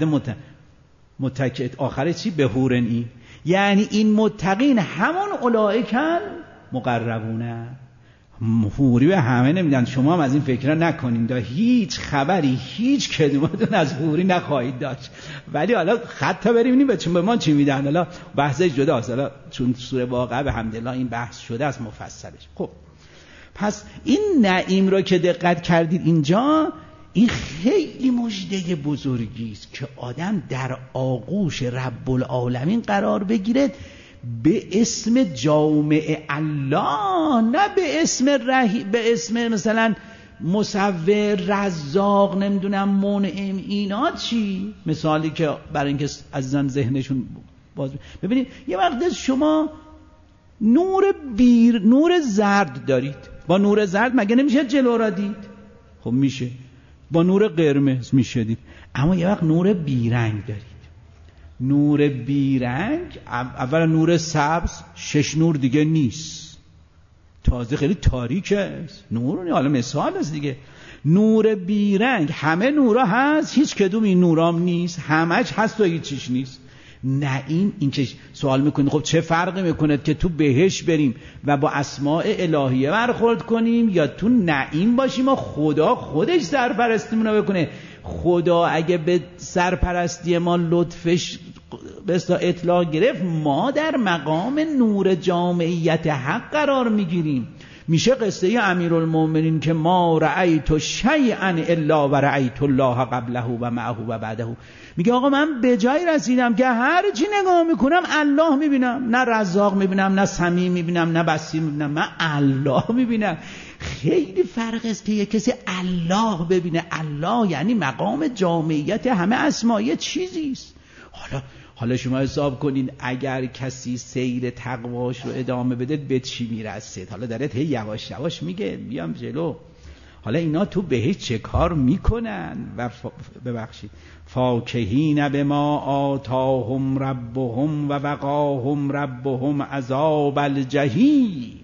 متکئ آخره چی؟ به حورن این. یعنی این متقین همون اولئکل مقربونه. حوری به همه نمیدن. شما هم از این فکر نکنین، دا هیچ خبری هیچ کدومتون از حوری نخواهید داشت. ولی حالا خط بریم ببینیم به ما چی میدن. حالا بحثش جداست، حالا چون سوره واقعه به حمدالله این بحث شده از مفصلش. خب پس این نعیم رو که دقت کردید اینجا، این خیلی مژده بزرگی است که آدم در آغوش رب العالمین قرار بگیره، به اسم جامع الله، نه به اسم مثلا مصور، رزاق، نمیدونم منعم، اینا چی؟ مثالی که برای اینکه عزیزان ذهنشون باز ببینید، یه وقت شما نور زرد دارید، با نور زرد مگه نمیشه جلو را دید؟ خب میشه. با نور قرمز میشه دید. اما یه وقت نور بیرنگ دارید. نور بیرنگ، اول نور سبز، 6 نور دیگه نیست، تازه خیلی تاریکه نور. حالا مثال است دیگه. نور بیرنگ همه نورا هست، هیچ کدوم این نورام نیست، همش هست و هیچیش نیست. نعیم این که سوال میکنید خب چه فرقی میکند که تو بهشت بریم و با اسماء الهیه برخورد کنیم یا تو نعیم باشیم و خدا خودش سرپرستیمون رو بکنه؟ خدا اگه به سرپرستی ما لطفش به اطلاع گرفت، ما در مقام نور جامعیت حق قرار میگیریم. میشه قصه امیرالمومنین که ما رأیت شیئا الا و رأیت الله قبله و معه و بعده. میگه آقا من به جای رسیدم که هر چی نگاه میکنم الله میبینم، نه رزاق میبینم، نه سمیع میبینم، نه بصیر میبینم، من الله میبینم. خیلی فرق است که یک کسی الله ببینه. الله یعنی مقام جامعیت همه اسمای چیزی است. حالا شما حساب کنین اگر کسی سیر تقواش رو ادامه بده به چی میرسه؟ حالا داره هی یواش یواش میگه بیام جلو. حالا اینا تو بهش چه کار میکنن؟ و ببخشید فاکهین بما آتاهم ربهم و وقاهم ربهم عذاب الجحیم.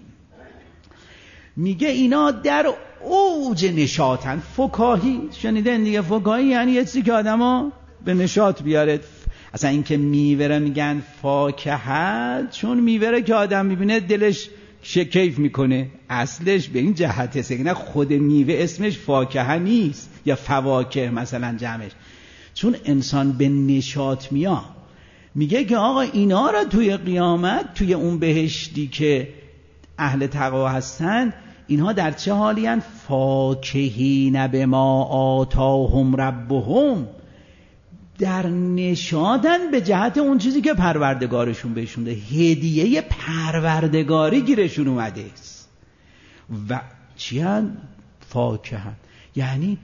میگه اینا در اوج نشاطن. فکاهی شنیدن دیگه؟ فکاهی یعنی یه چیزی که آدمو به نشاط بیاره. اصلا این که میوه میگن فاکهه، چون میوه که آدم میبینه دلش کیف میکنه، اصلش به این جهت است. نه خود میوه اسمش فاکهه نیست یا فواکه مثلا جمعش، چون انسان به نشاط میاد. میگه که آقا اینا را توی قیامت، توی اون بهشتی که اهل تقوا هستن، اینها در چه حالی هستند؟ فاکهین بما آتاهم ربهم، در نشاطن به جهت اون چیزی که پروردگارشون بهشون ده. هدیه پروردگاری گیرشون اومده است. و چی هن؟ فاکه هن، یعنی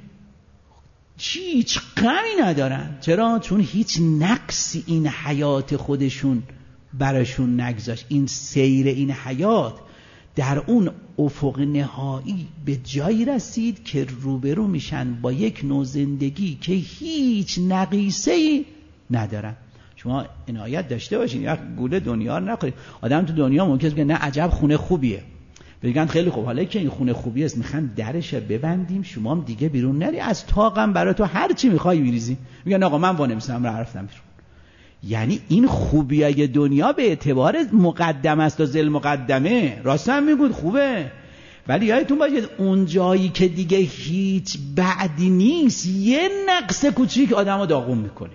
هیچ غمی ندارن. چرا؟ چون هیچ نقصی این حیات خودشون براشون نگذاشت. این سیر این حیات در اون افق نهایی به جایی رسید که روبرو میشن با یک نوع زندگی که هیچ نقیصه‌ای ندارن. شما عنایت داشته باشین، یک گوله دنیا رو نخورید. آدم تو دنیا ممکنه بگه نه عجب خونه خوبیه، بگن خیلی خوب، حالا که این خونه خوبی است میخوام درش ببندیم شما هم دیگه بیرون نری، از طاقم برای تو هر چی میخوای بریزیم. میگن آقا من وانمیسم رفتم بیرون. یعنی این خوبیای دنیا به اعتبار مقدم است و ذل مقدمه، راست هم میگود خوبه، ولی یادتون باشه اون جایی که دیگه هیچ بعدی نیست، یه نقص کوچیک آدمو داغون میکنه.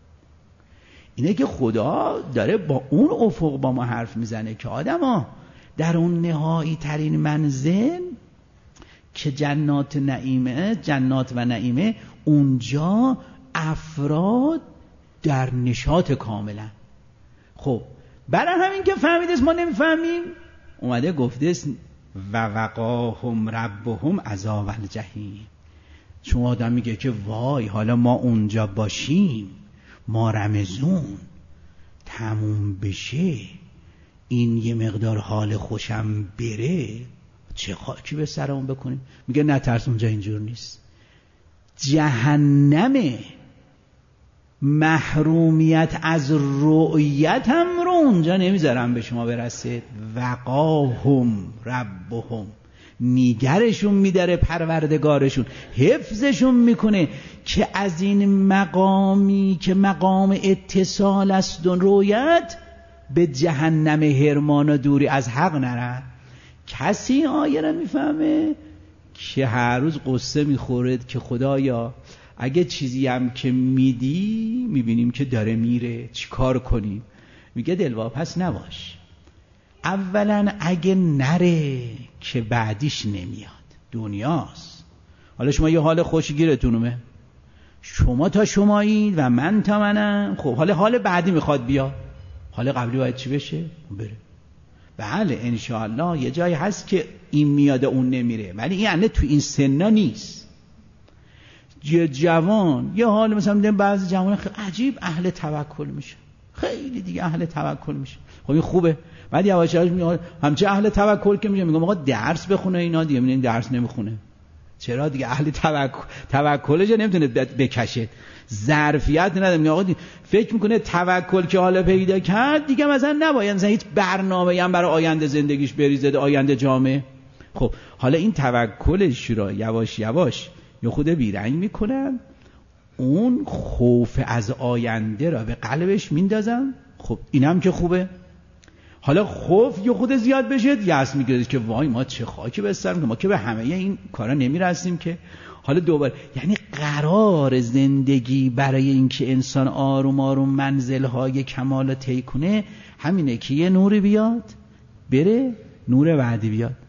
اینه که خدا داره با اون افق با ما حرف میزنه که آدما در اون نهایی ترین منزل که جنات و نعیمه، اونجا افراد در نشاط کاملا. خب برای همین که فهمیدست ما نمیفهمیم، اومده گفتست و وقاهم ربهم عذاب الجحیم. چون آدم میگه که وای حالا ما اونجا باشیم، ما رمضون تموم بشه، این یه مقدار حال خوشم بره، چه خاکی به سرمون بکنیم. میگه نه ترس، اونجا اینجور نیست. جهنمه، محرومیت از رؤیت هم رو اونجا نمیذارم به شما برسید. وقاهم ربهم، نیگرشون میداره پروردگارشون، حفظشون میکنه که از این مقامی که مقام اتصال است و رؤیت به جهنم هرمان و دوری از حق نرن. کسی آیه را میفهمه که هر روز قصه میخورد که خدایا اگه چیزی هم که میدی میبینیم که داره میره، چی کار کنیم؟ میگه دلواپس نباش. اولا اگه نره که بعدیش نمیاد، دنیاست. حالا شما یه حال خوشگیرتونمه، شما تا شمایید و من تا منم. خب حال بعدی میخواد بیاد، حال قبلی باید چی بشه؟ بره. بله انشاءالله یه جایی هست که این میاد اون نمیره، ولی یعنی تو این سنا نیست. یه جوان یه حال مثلا میدونم بعضی جوان خیلی عجیب اهل توکل میشه، خیلی دیگه اهل توکل میشه. خب این خوبه، بعد یواش یواش میاد همچه اهل توکل که میگم آقا درس بخونه، اینا دیگه میگن درس نمیخونه. چرا دیگه اهل توکلش نمیتونه بکشه، ظرفیت نداره. میگه آقا فکر میکنه توکل که حالا پیدا کرد دیگه مثلا نباید مثلا هیچ برنامه‌ای هم برای آینده زندگیش بریزه، آینده جامعه. خب حالا این توکلش رو یواش یواش یه خود بیرنگ میکنن، اون خوف از آینده را به قلبش میندازن. خب اینم که خوبه. حالا خوف یه خود زیاد بشه، یأس میگیره که وای ما چه خاکی به سرمون، ما که به همه این کارا نمیرسیم که. حالا دوباره یعنی قرار زندگی برای اینکه انسان آروم آروم منزل‌های کمال طی کنه همینه که یه نوری بیاد بره، نور بعدی بیاد.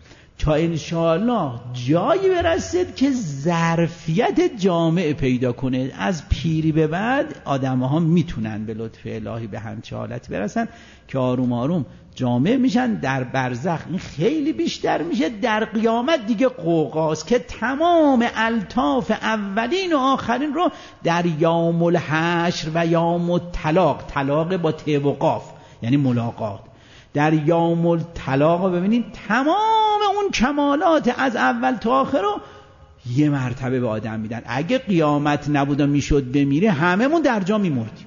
تا انشاءالله جایی برسید که ظرفیت جامع پیدا کنه. از پیری به بعد آدم‌ها میتونن به لطف الهی به همچه حالتی برسن که آروم آروم جامع میشن. در برزخ این خیلی بیشتر میشه، در قیامت دیگه قوقاست که تمام الطاف اولین و آخرین رو در یوم الحشر و یوم الطلاق، طلاق با ت و قاف یعنی ملاقات، در یوم الطلاق ببینید تمام اون کمالات از اول تا آخر رو یه مرتبه به آدم میدن. اگه قیامت نبود و میشد بمیره هممون در جا میمردیم.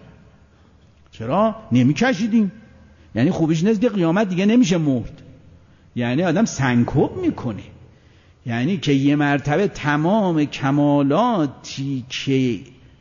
چرا؟ نمیکشیدیم. یعنی خوبیش نیست که قیامت دیگه نمیشه مرد، یعنی آدم سنکوب میکنه. یعنی که یه مرتبه تمام کمالاتی که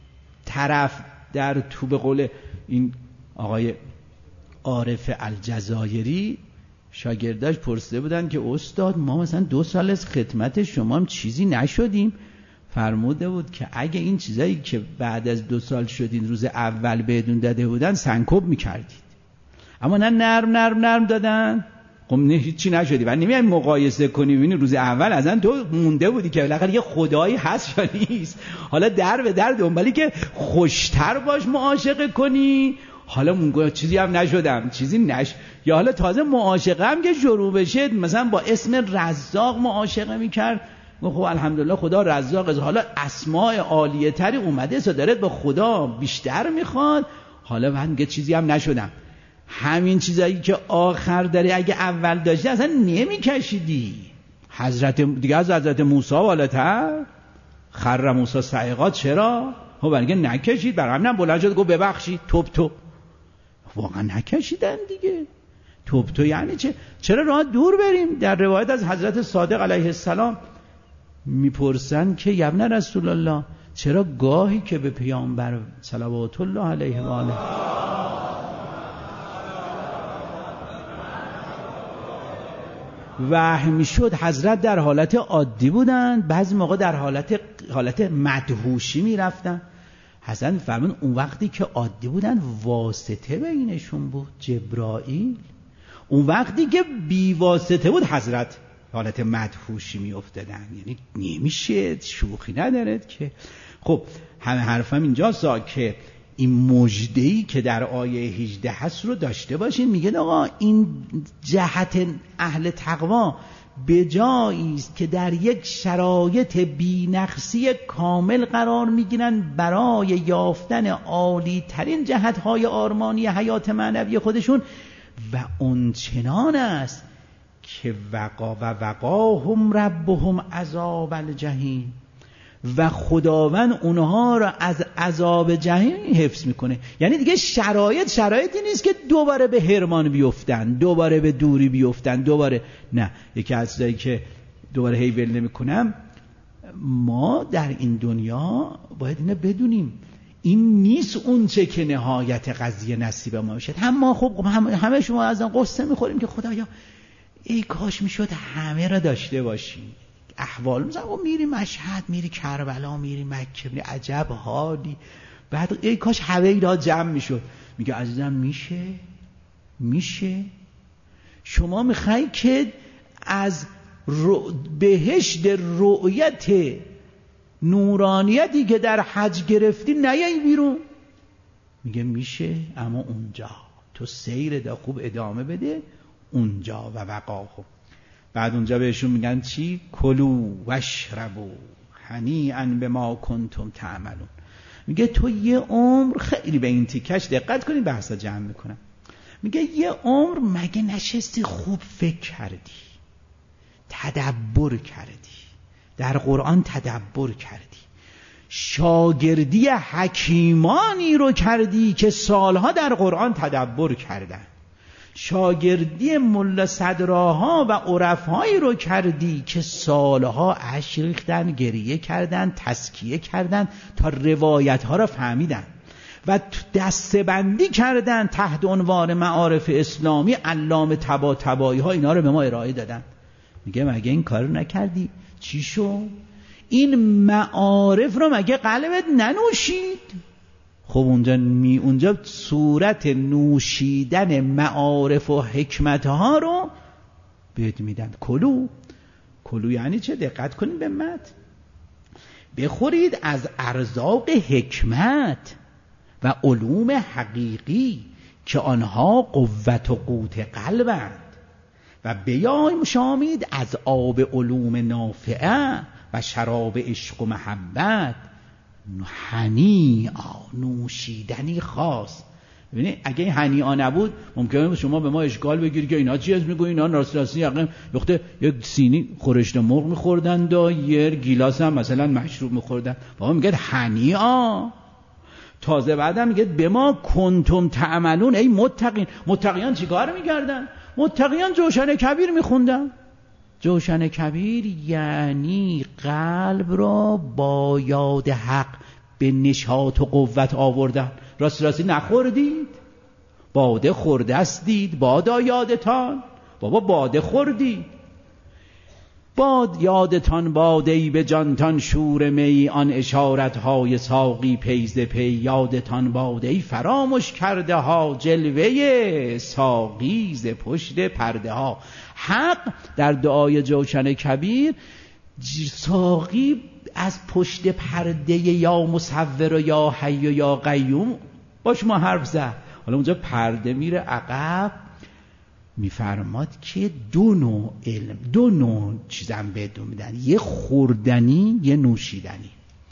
طرف در تو، به قول این آقای عارف الجزایری شاگرداش پرسیده بودن که استاد ما مثلا 2 سال از خدمت شما هم چیزی نشدیم. فرموده بود که اگه این چیزایی که بعد از 2 سال شدین روز اول بهتون داده بودن سنکوب میکردید، اما نه نرم دادن، خب نه هیچی نشدی. و نمیایم مقایسه کنیم ببینید روز اول اصلا تو مونده بودی که بالاخره یه خدایی هست یا نیست، حالا در به در دنبالی که خوشتر باش معاشقه کنی، حالا مونگو چیزی هم نشدم چیزی یا حالا تازه معاشقه هم که شروع بشه مثلا با اسم رزاق معاشقه میکرد، خب الحمدلله خدا رزاق است، حالا اسماء عالیه تری اومده داره به خدا بیشتر میخواد، حالا بعد میگه چیزی هم نشدم. همین چیزایی که آخر داره اگه اول داشتی اصلا نمیکشیدی. دیگه از حضرت موسی بالاتر، خر موسی صعقا، چرا؟ خب برگه نکشید، برای همینم بلند شد گفت ببخشید توب واقعا نکشیدن دیگه. توب یعنی چرا راه دور بریم؟ در روایت از حضرت صادق علیه السلام میپرسن که یا ابن رسول الله چرا گاهی که به پیامبر صلوات الله علیه و آله وحی میشد حضرت در حالت عادی بودن، بعضی موقع در حالت مدهوشی میرفتن. حسن فرمون اون وقتی که عادی بودن واسطه بینشون بود جبرائیل، اون وقتی که بی واسطه بود حضرت حالت مدهوشی میافتادن. یعنی نمیشه، شوخی نداره که. خب همه حرفم اینجاست که این مژده‌ای که در آیه 18 هست رو داشته باشین. میگه آقا این جهت اهل تقوا به جایی است که در یک شرایط بی‌نقصی کامل قرار میگیرن برای یافتن عالی ترین جهت‌های آرمانی حیات معنوی خودشون، و اون چنان است که وقاهم ربهم عذاب الجحیم، و خداوند اونها را از عذاب جهنم حفظ میکنه. یعنی دیگه شرایطی نیست که دوباره به حرمان بیفتن، دوباره به دوری بیفتن، دوباره نه. یکی از چیزایی که دوباره هی ول نمیکنم، ما در این دنیا باید اینو بدونیم، این نیست اون چه که نهایت قضیه نصیب ما بشه. همه شما از آن قصه میخوریم که خدایا ای کاش میشد همه را داشته باشیم. احوال مثلا میری مشهد، میری کربلا، میری مکه، میری عجب حالی، بعد ای کاش همه اینا جمع میشد. میگه عزیزم میشه. شما میخوای که از بهشت رؤیت نورانیتی که در حج گرفتی نیای بیرون؟ میگه میشه، اما اونجا تو سیر دا خوب ادامه بده اونجا. و وقاهم، بعد اونجا بهشون میگن چی؟ کلوا واشربوا هنیئا بما کنتم تعملون. میگه تو یه عمر، خیلی به این تیکش دقت کنید، بحثا جمع میکنم. میگه یه عمر مگه نشستی خوب فکر کردی، تدبر کردی، در قرآن تدبر کردی، شاگردی حکیمانی رو کردی که سالها در قرآن تدبر کردن، شاگردی ملا صدراها و عرفایی رو کردی که سالها اشک ریختن، گریه کردن، تزکیه کردن تا روایت ها رو فهمیدن و دسته‌بندی کردن تحت عنوان معارف اسلامی. علامه طباطبایی ها اینا رو به ما ارائه دادن. میگه مگه این کار رو نکردی؟ چی شد؟ این معارف رو مگه قلبت ننوشید؟ خب اونجا صورت نوشیدن معارف و حکمت ها رو بهت میدن. کلو کلو یعنی چه؟ دقت کنید به متن. بخورید از ارزاق حکمت و علوم حقیقی که آنها قوت و قوت قلبند و بیایم شامید از آب علوم نافعه و شراب عشق و محبت هنیعا، نوشیدنی خاص. ببینید اگه هنیعا نبود ممکنه شما به ما اشکال بگیرید که اینا چی از میگن، اینا راستی یقین وقتی یک سینی خورشت مرغ میخوردن و یه گیلاس هم مثلا مشروب میخوردن، بابا میگه هنیعا. تازه بعدم میگه به ما کنتم تعملون ای متقین. متقیان چیکار میکردن؟ متقیان جوشن کبیر میخوندن. جوشن کبیر یعنی قلب را با یاد حق به نشاط و قوت آوردن. راستی نخوردید؟ باده خورده استید بادا یادتان. بابا باده خوردید، باد یادتان باده‌ای به جانتان شور می، آن اشارت‌های ساقی پیز پی. یادتان باده‌ای فراموش کرده ها، جلوه ساقی ز پشت پرده ها. حق در دعای جوشن کبیر ساقی از پشت پرده یا مصور و یا حی و یا قیوم با شما حرف زد. حالا اونجا پرده میره عقب، میفرماد که دو نوع علم، دو نوع چیزم بهتون میدن، یه خوردنی یه نوشیدنی.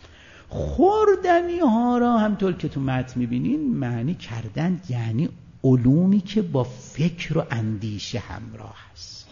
خوردنی ها را همطور که تو متن میبینین معنی کردن یعنی علومی که با فکر و اندیشه همراه است.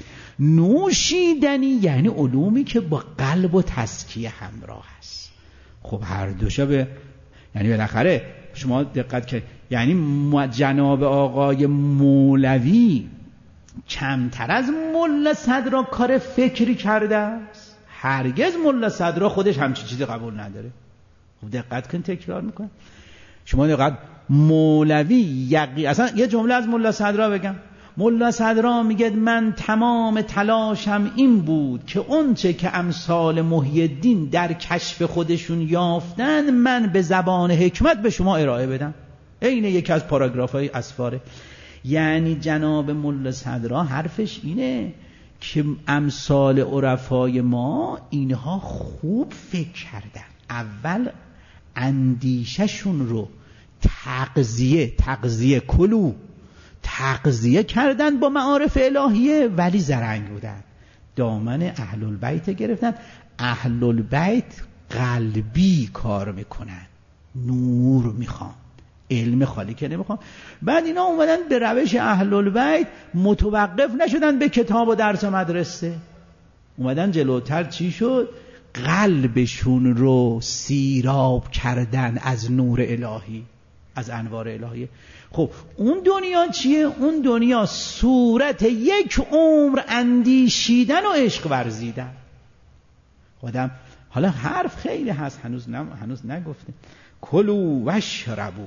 نوشیدنی یعنی علومی که با قلب و تزکیه همراه است. خب هر دوشا یعنی بالاخره شما دقت کنید، یعنی جناب آقای مولوی کمتر از ملا صدرا کار فکری کرده است؟ هرگز ملا صدرا خودش همچین چیزی قبول نداره. خب دقت کن، تکرار میکنم. شما دقت، مولوی اصلا یه جمله از ملا صدرا بگم. ملا صدرا میگه من تمام تلاشم این بود که اونچه که امثال محی الدین در کشف خودشون یافتن من به زبان حکمت به شما ارائه بدم. این یکی از پاراگراف‌های اسفاره. یعنی جناب ملا صدرا حرفش اینه که امثال عرفای ما اینها خوب فکر کردن، اول اندیششون رو تغذیه کردن با معارف الهیه، ولی زرنگ بودن، دامن اهل البیت گرفتن. اهل البیت قلبی کار میکنن، نور میخوان، علم خالی که نمیخوان. بعد اینا اومدن به روش اهل البیت، متوقف نشدن به کتاب و درس و مدرسه، اومدن جلوتر. چی شد؟ قلبشون رو سیراب کردن از نور الهی، از انوار الهی. خب اون دنیا چیه؟ اون دنیا صورت یک عمر اندیشیدن و عشق ورزیدن. خودم حالا حرف خیلی هست، هنوز نگفتیم. کلوا واشربوا،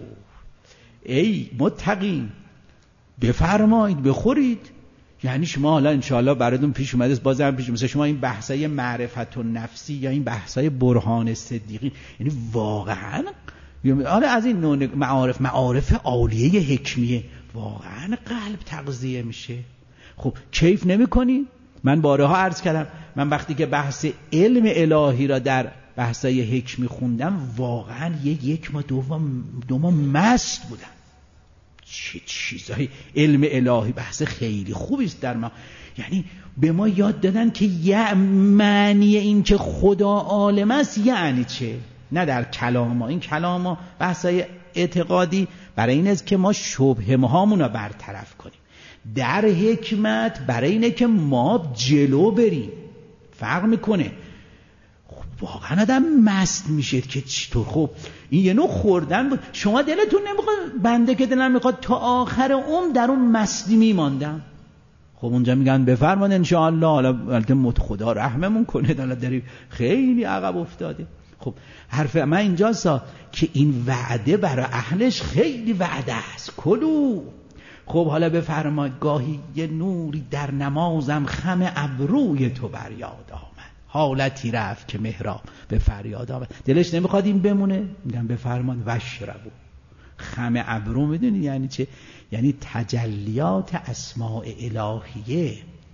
ای متقین بفرمایید بخورید. یعنی شما حالا انشاءالله براتون پیش اومده، بازم پیش مثلا شما این بحثای معرفت و نفسی یا این بحثای برهان صدیقی، یعنی واقعا حالا از این نوع معارف عالیه حکمیه، واقعا قلب تغذیه میشه. خب کیف نمی کنی؟ من بارها عرض کردم، من وقتی که بحث علم الهی را در بحثای حکمی خوندم واقعا یک ماه دو ماه مست بودم. چه چیزایی علم الهی، بحث خیلی خوبی است در ما. یعنی به ما یاد دادن که معنی این که خدا عالم است یعنی چه، نه در کلام ها. این کلام ها بحثای اعتقادی برای این است که ما شبهه هامون رو برطرف کنیم. در حکمت برای اینه که ما جلو بریم. فرق میکنه. خب واقعا آدم مست میشه که چطور. خب این یه نوع خوردن بود. شما دلتون نمیخواد؟ بنده که دلم میخواد تا آخر عمر در اون مستی میماندم. خب اونجا میگن بفرمان انشاءالله. حالا خدا رحممون کنه، حالا داری خیلی عقب افتاده. خب حرف من اینجاست که این وعده برای اهلش خیلی وعده است. کلو. خب حالا بفرمایید گاهی یه نوری در نمازم خم ابروی تو بر یاد آمد، حالتی رفت که محراب به فریاد آمد. دلش نمیخواد این بمونه، میگم بفرمایید واشربوا. خم ابرو میدونی یعنی چه؟ یعنی تجلیات اسماء الهیه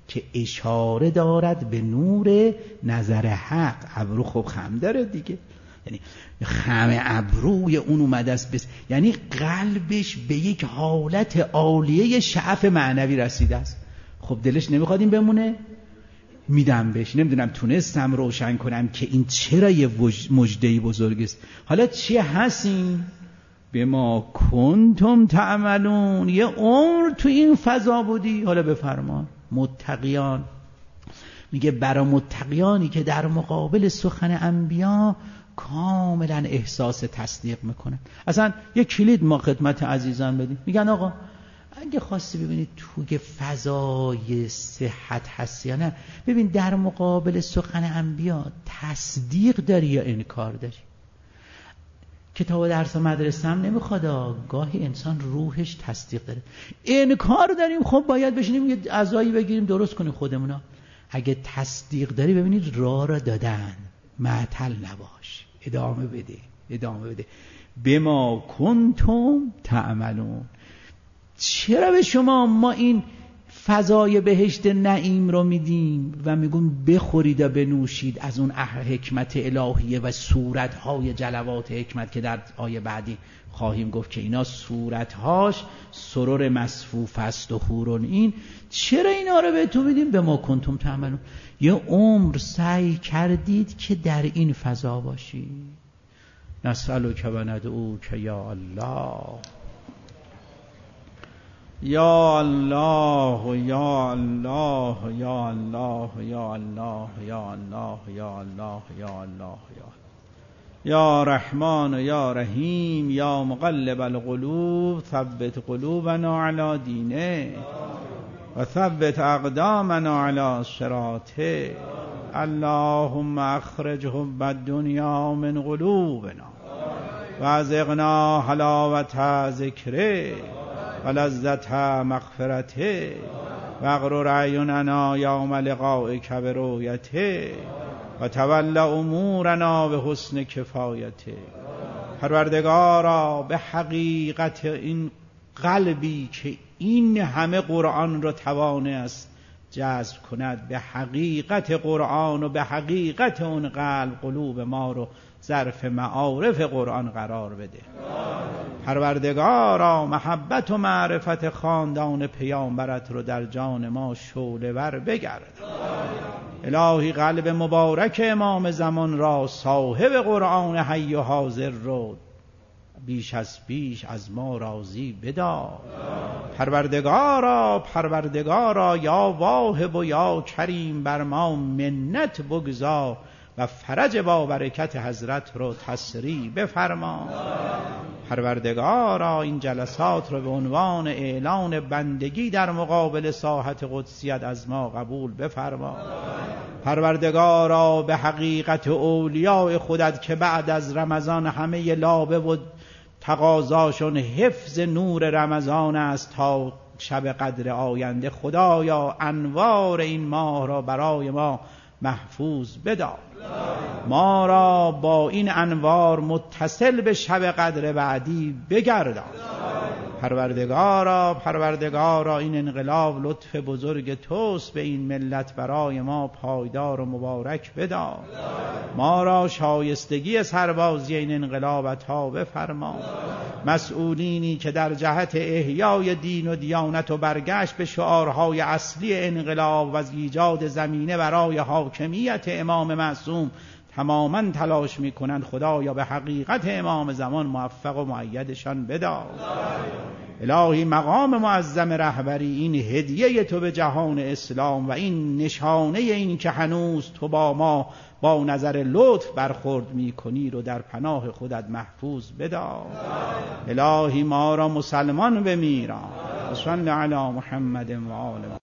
که اشاره دارد به نور نظر حق. ابرو خب خم داره دیگه، یعنی خم ابروی اون اومده است یعنی قلبش به یک حالت عالیه شعف معنوی رسیده است. خب دلش نمیخواد این بمونه، میدم بهش. نمیدونم تونستم روشن کنم که این چرا یه مژده‌ای بزرگ است. حالا چی هستین؟ به ما کنتم تعملون، یه عمر تو این فضا بودی. حالا بفرما متقیان، میگه برای متقیانی که در مقابل سخن انبیا کاملا احساس تصدیق میکنن. اصلا یه کلید ما خدمت عزیزان بدیم، میگن آقا اگه خواستی ببینید توی فضای صحت هستی یا نه، ببین در مقابل سخن انبیا تصدیق داری یا انکار داری. کتاب درس مدرسه هم نمیخواد، گاهی انسان روحش تصدیق داره. انکار داریم، خب باید بشینیم یه عزایی بگیریم درست کنیم خودمونا. اگه تصدیق داری ببینید راه را دادن، معطل نباش، ادامه بده. بما کنتم تعملون. چرا به شما ما این فضای بهشت نعیم رو میدیم و میگیم بخورید و بنوشید از اون حکمت الهیه و صورتهای جلوات حکمت که در آیه بعدی خواهیم گفت که اینا صورتهاش سرور مصفوف است و حورون این. چرا اینا رو بهتون میدیم؟ به ما کنتم تعملون. یه عمر سعی کردید که در این فضا باشی. نسألک و ندعوک یا الله، یا الله یا الله یا الله یا الله یا الله یا الله یا الله یا رحمان یا رحیم یا مقلب القلوب ثبت قلوبنا علی دینه و ثبت اقدامنا علی صراطه. اللهم اخرج حب الدنیا من قلوبنا و ازغنا حلاوت ذکره و لذت مغفرته و اغرر اعیننا یوم لقائک برؤیته و تول امورنا به حسن کفایته. پروردگارا به حقیقت این قلبی که این همه قرآن را توانه است جذب کند، به حقیقت قرآن و به حقیقت اون قلب قلوب ما رو ظرف معارف قرآن قرار بده. پروردگارا محبت و معرفت خاندان پیامبرت رو در جان ما شعله ور بگرد. الهی قلب مبارک امام زمان را صاحب قرآن حی و حاضر رو بیش از پیش از ما راضی بدار. پروردگارا یا واهب و یا کریم بر ما منت بگذار و فرج با برکت حضرت رو تسریع بفرما. پروردگارا این جلسات رو به عنوان اعلان بندگی در مقابل ساحت قدسیت از ما قبول بفرما. پروردگارا به حقیقت اولیاء خودت که بعد از رمضان همه لابه و تقاضاشون حفظ نور رمضان است تا شب قدر آینده، خدایا انوار این ماه را برای ما محفوظ بدار. ما را با این انوار متصل به شب قدر بعدی بگردان. پروردگارا این انقلاب لطف بزرگ توست به این ملت، برای ما پایدار و مبارک بدار. ما را شایستگی سربازی این انقلاب عطا بفرما. مسئولینی که در جهت احیای دین و دیانت و برگشت به شعارهای اصلی انقلاب و ایجاد زمینه برای حاکمیت امام معصوم تماما تلاش میکنند، خدایا به حقیقت امام زمان موفق و مؤیدشان بدار. الهی مقام معظم رهبری این هدیه تو به جهان اسلام و این نشانه این که هنوز تو با ما با نظر لطف برخورد میکنی رو در پناه خودت محفوظ بدار. الهی ما را مسلمان بمیران. صلی علی محمد و آله.